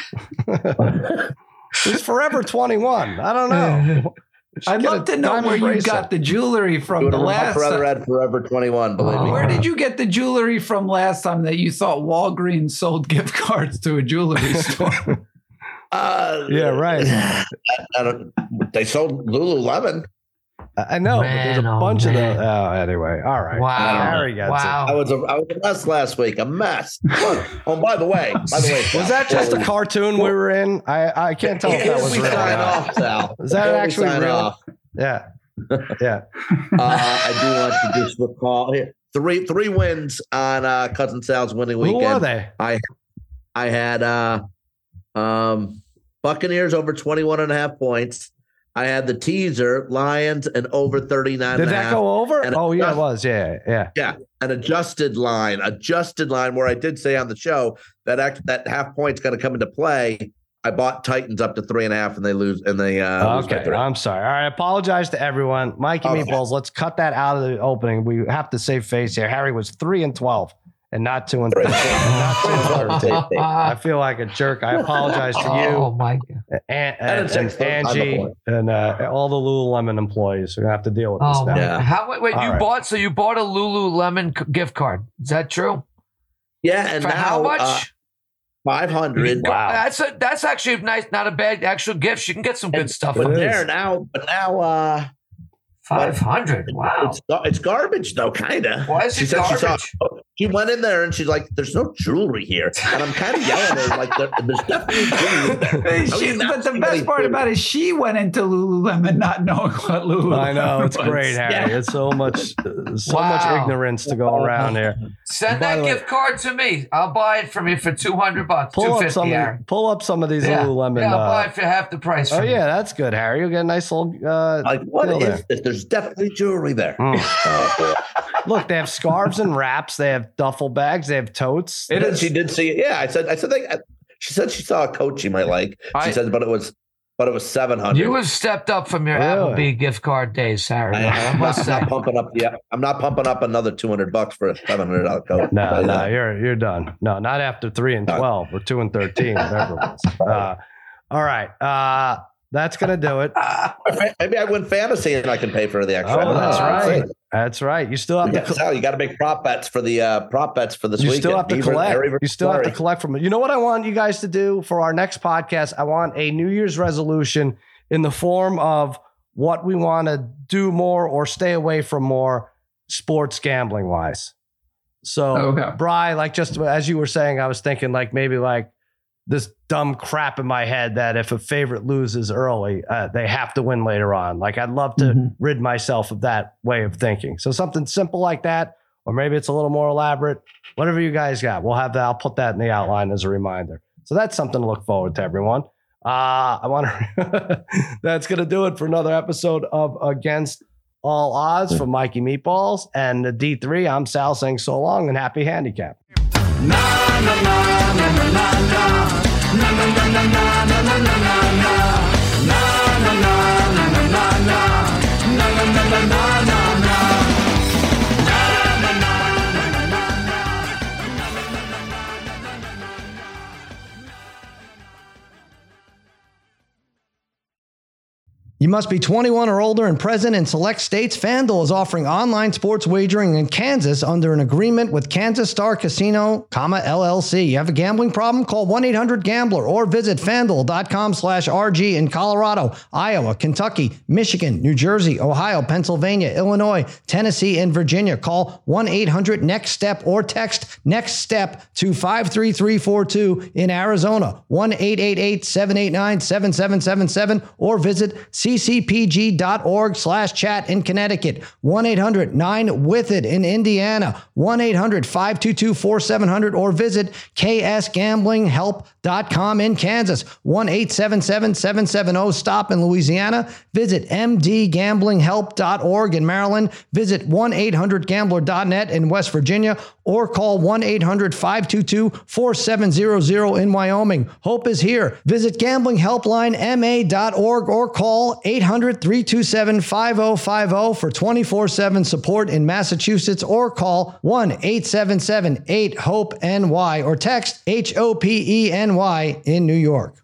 It's Forever twenty-one. I don't know. I'd Get love a to know diamond where you bracelet. got the jewelry from Would the have last rather time. had Forever twenty-one. Believe me. Where did you get the jewelry from last time that you thought Walgreens sold gift cards to a jewelry store? Uh, Yeah, right. I, I don't. They sold Lululemon. I know, but there's a Man, oh, bunch of man. the. Oh, anyway, all right. Wow. Harry gets Wow. I was a, I was a mess last week. A mess. Look, oh, by the way, by the way, it. Was that just a cartoon we were in? I I can't tell if that Before was we real. or sign not. off, Sal. Is that Before we actually sign real? off, Yeah, yeah. uh, I do want to just recall here three three wins on uh, Cousin Sal's winning weekend. Who are they? I I had uh, um, Buccaneers over twenty-one and a half points. I had the teaser Lions and over thirty-nine Did and a that half. go over? and Oh yeah, it adjust- was. Yeah, yeah. Yeah, an adjusted line, adjusted line where I did say on the show that act, that half point's going to come into play. I bought Titans up to three and a half, and they lose, and they uh, lose by Okay, three. I'm sorry. All right, I apologize to everyone. Mikey Okay. Meatballs, let's cut that out of the opening. We have to save face here. Harry was three and twelve, and not two and Three thirteen. and not two and thirteen. I Oh feel like a jerk. I apologize to you, my God. and, And and, it's and excellent. I'm Angie, a boy. and uh, all the Lululemon employees who have to deal with this Oh, now. Yeah. how wait, wait All you right. bought so you bought a Lululemon c- gift card. Is that true? Yeah, and For now how much? Uh, Five hundred. Wow. That's a that's actually nice, not a bad actual gift. You can get some good stuff But from It there. is. there now, but now uh, Five hundred. Wow. it's gar- it's garbage though, kind of. Why is She it said she saw. garbage? She went in there and she's like, "There's no jewelry here," and I'm kind of yelling at her like, there, "There's definitely jewelry there." Hey, How she- you not but the see best any part jewelry? about it, she went into Lululemon not knowing what Lululemon I know it's was. great, Harry. Yeah. It's so much, uh, so much Wow. ignorance to go around here. Send By that the way- gift card to me. I'll buy it from you for two hundred bucks. Pull Two up fifty. some, Harry. of, pull up some of these Yeah. Lululemon. Yeah, I'll uh, buy it for half the price. oh from you. yeah, that's good, Harry. You'll get a nice little. Uh, Like, what deal is there. this? There's definitely jewelry there. Mm. Oh, boy. Look, they have scarves and wraps. They have duffel bags. They have totes. And then she did see it. Yeah, I said. I said. They, she said she saw a coat she might like. She I- said, but it was, but it was seven hundred. You have stepped up from your Really? Applebee gift card days, Harry. I, I am must not, say. not pumping up. Yeah, I'm not pumping up another two hundred bucks for a seven hundred dollar coat. No, But, no, uh, you're you're done. No, not after three and No. twelve or two and thirteen, whatever it was. Uh, all right, uh, that's gonna do it. Maybe I win fantasy and I can pay for the extra. Oh, that's Uh, right. That's right. You still have to. Yeah, Sal, you got to make prop bets for the uh, prop bets for this You weekend. still have to Beaver- collect. Harry versus You still have to Flurry. collect from it. You know what I want you guys to do for our next podcast? I want a New Year's resolution in the form of what we want to do more or stay away from more sports gambling wise. So, Okay. Bri, like just as you were saying, I was thinking like maybe like this dumb crap in my head that if a favorite loses early, uh, they have to win later on. Like I'd love to Mhm. rid myself of that way of thinking. So something simple like that, or maybe it's a little more elaborate. Whatever you guys got, we'll have that. I'll put that in the outline as a reminder. So that's something to look forward to, everyone. Uh, I want to. That's gonna do it for another episode of Against All Odds from Mikey Meatballs and the D three. I'm Sal saying so long and happy handicap. You must be twenty-one or older and present in select states. FanDuel is offering online sports wagering in Kansas under an agreement with Kansas Star Casino, comma, L L C. You have a gambling problem? Call one eight hundred gambler or visit FanDuel.com slash RG in Colorado, Iowa, Kentucky, Michigan, New Jersey, Ohio, Pennsylvania, Illinois, Tennessee, and Virginia. Call one eight hundred next step or text NEXTSTEP to five three three four two in Arizona, one eight eight eight, seven eight nine, seven seven seven seven, or visit ccpg.org slash chat in Connecticut, one eight hundred nine with it in Indiana, one eight hundred five two two four seven zero zero, or visit k s gambling help dot com in Kansas, one eight seven seven, seven seven zero, stop in Louisiana. Visit m d gambling help dot org in Maryland. Visit one eight hundred gambler dot net in West Virginia, or call one eight hundred five two two four seven zero zero in Wyoming. Hope is here. Visit gambling helpline m a dot org or call eight hundred, three two seven, five zero five zero for twenty-four seven support in Massachusetts, or call one eight seven seven eight hope N Y or text H O P E N Y in New York.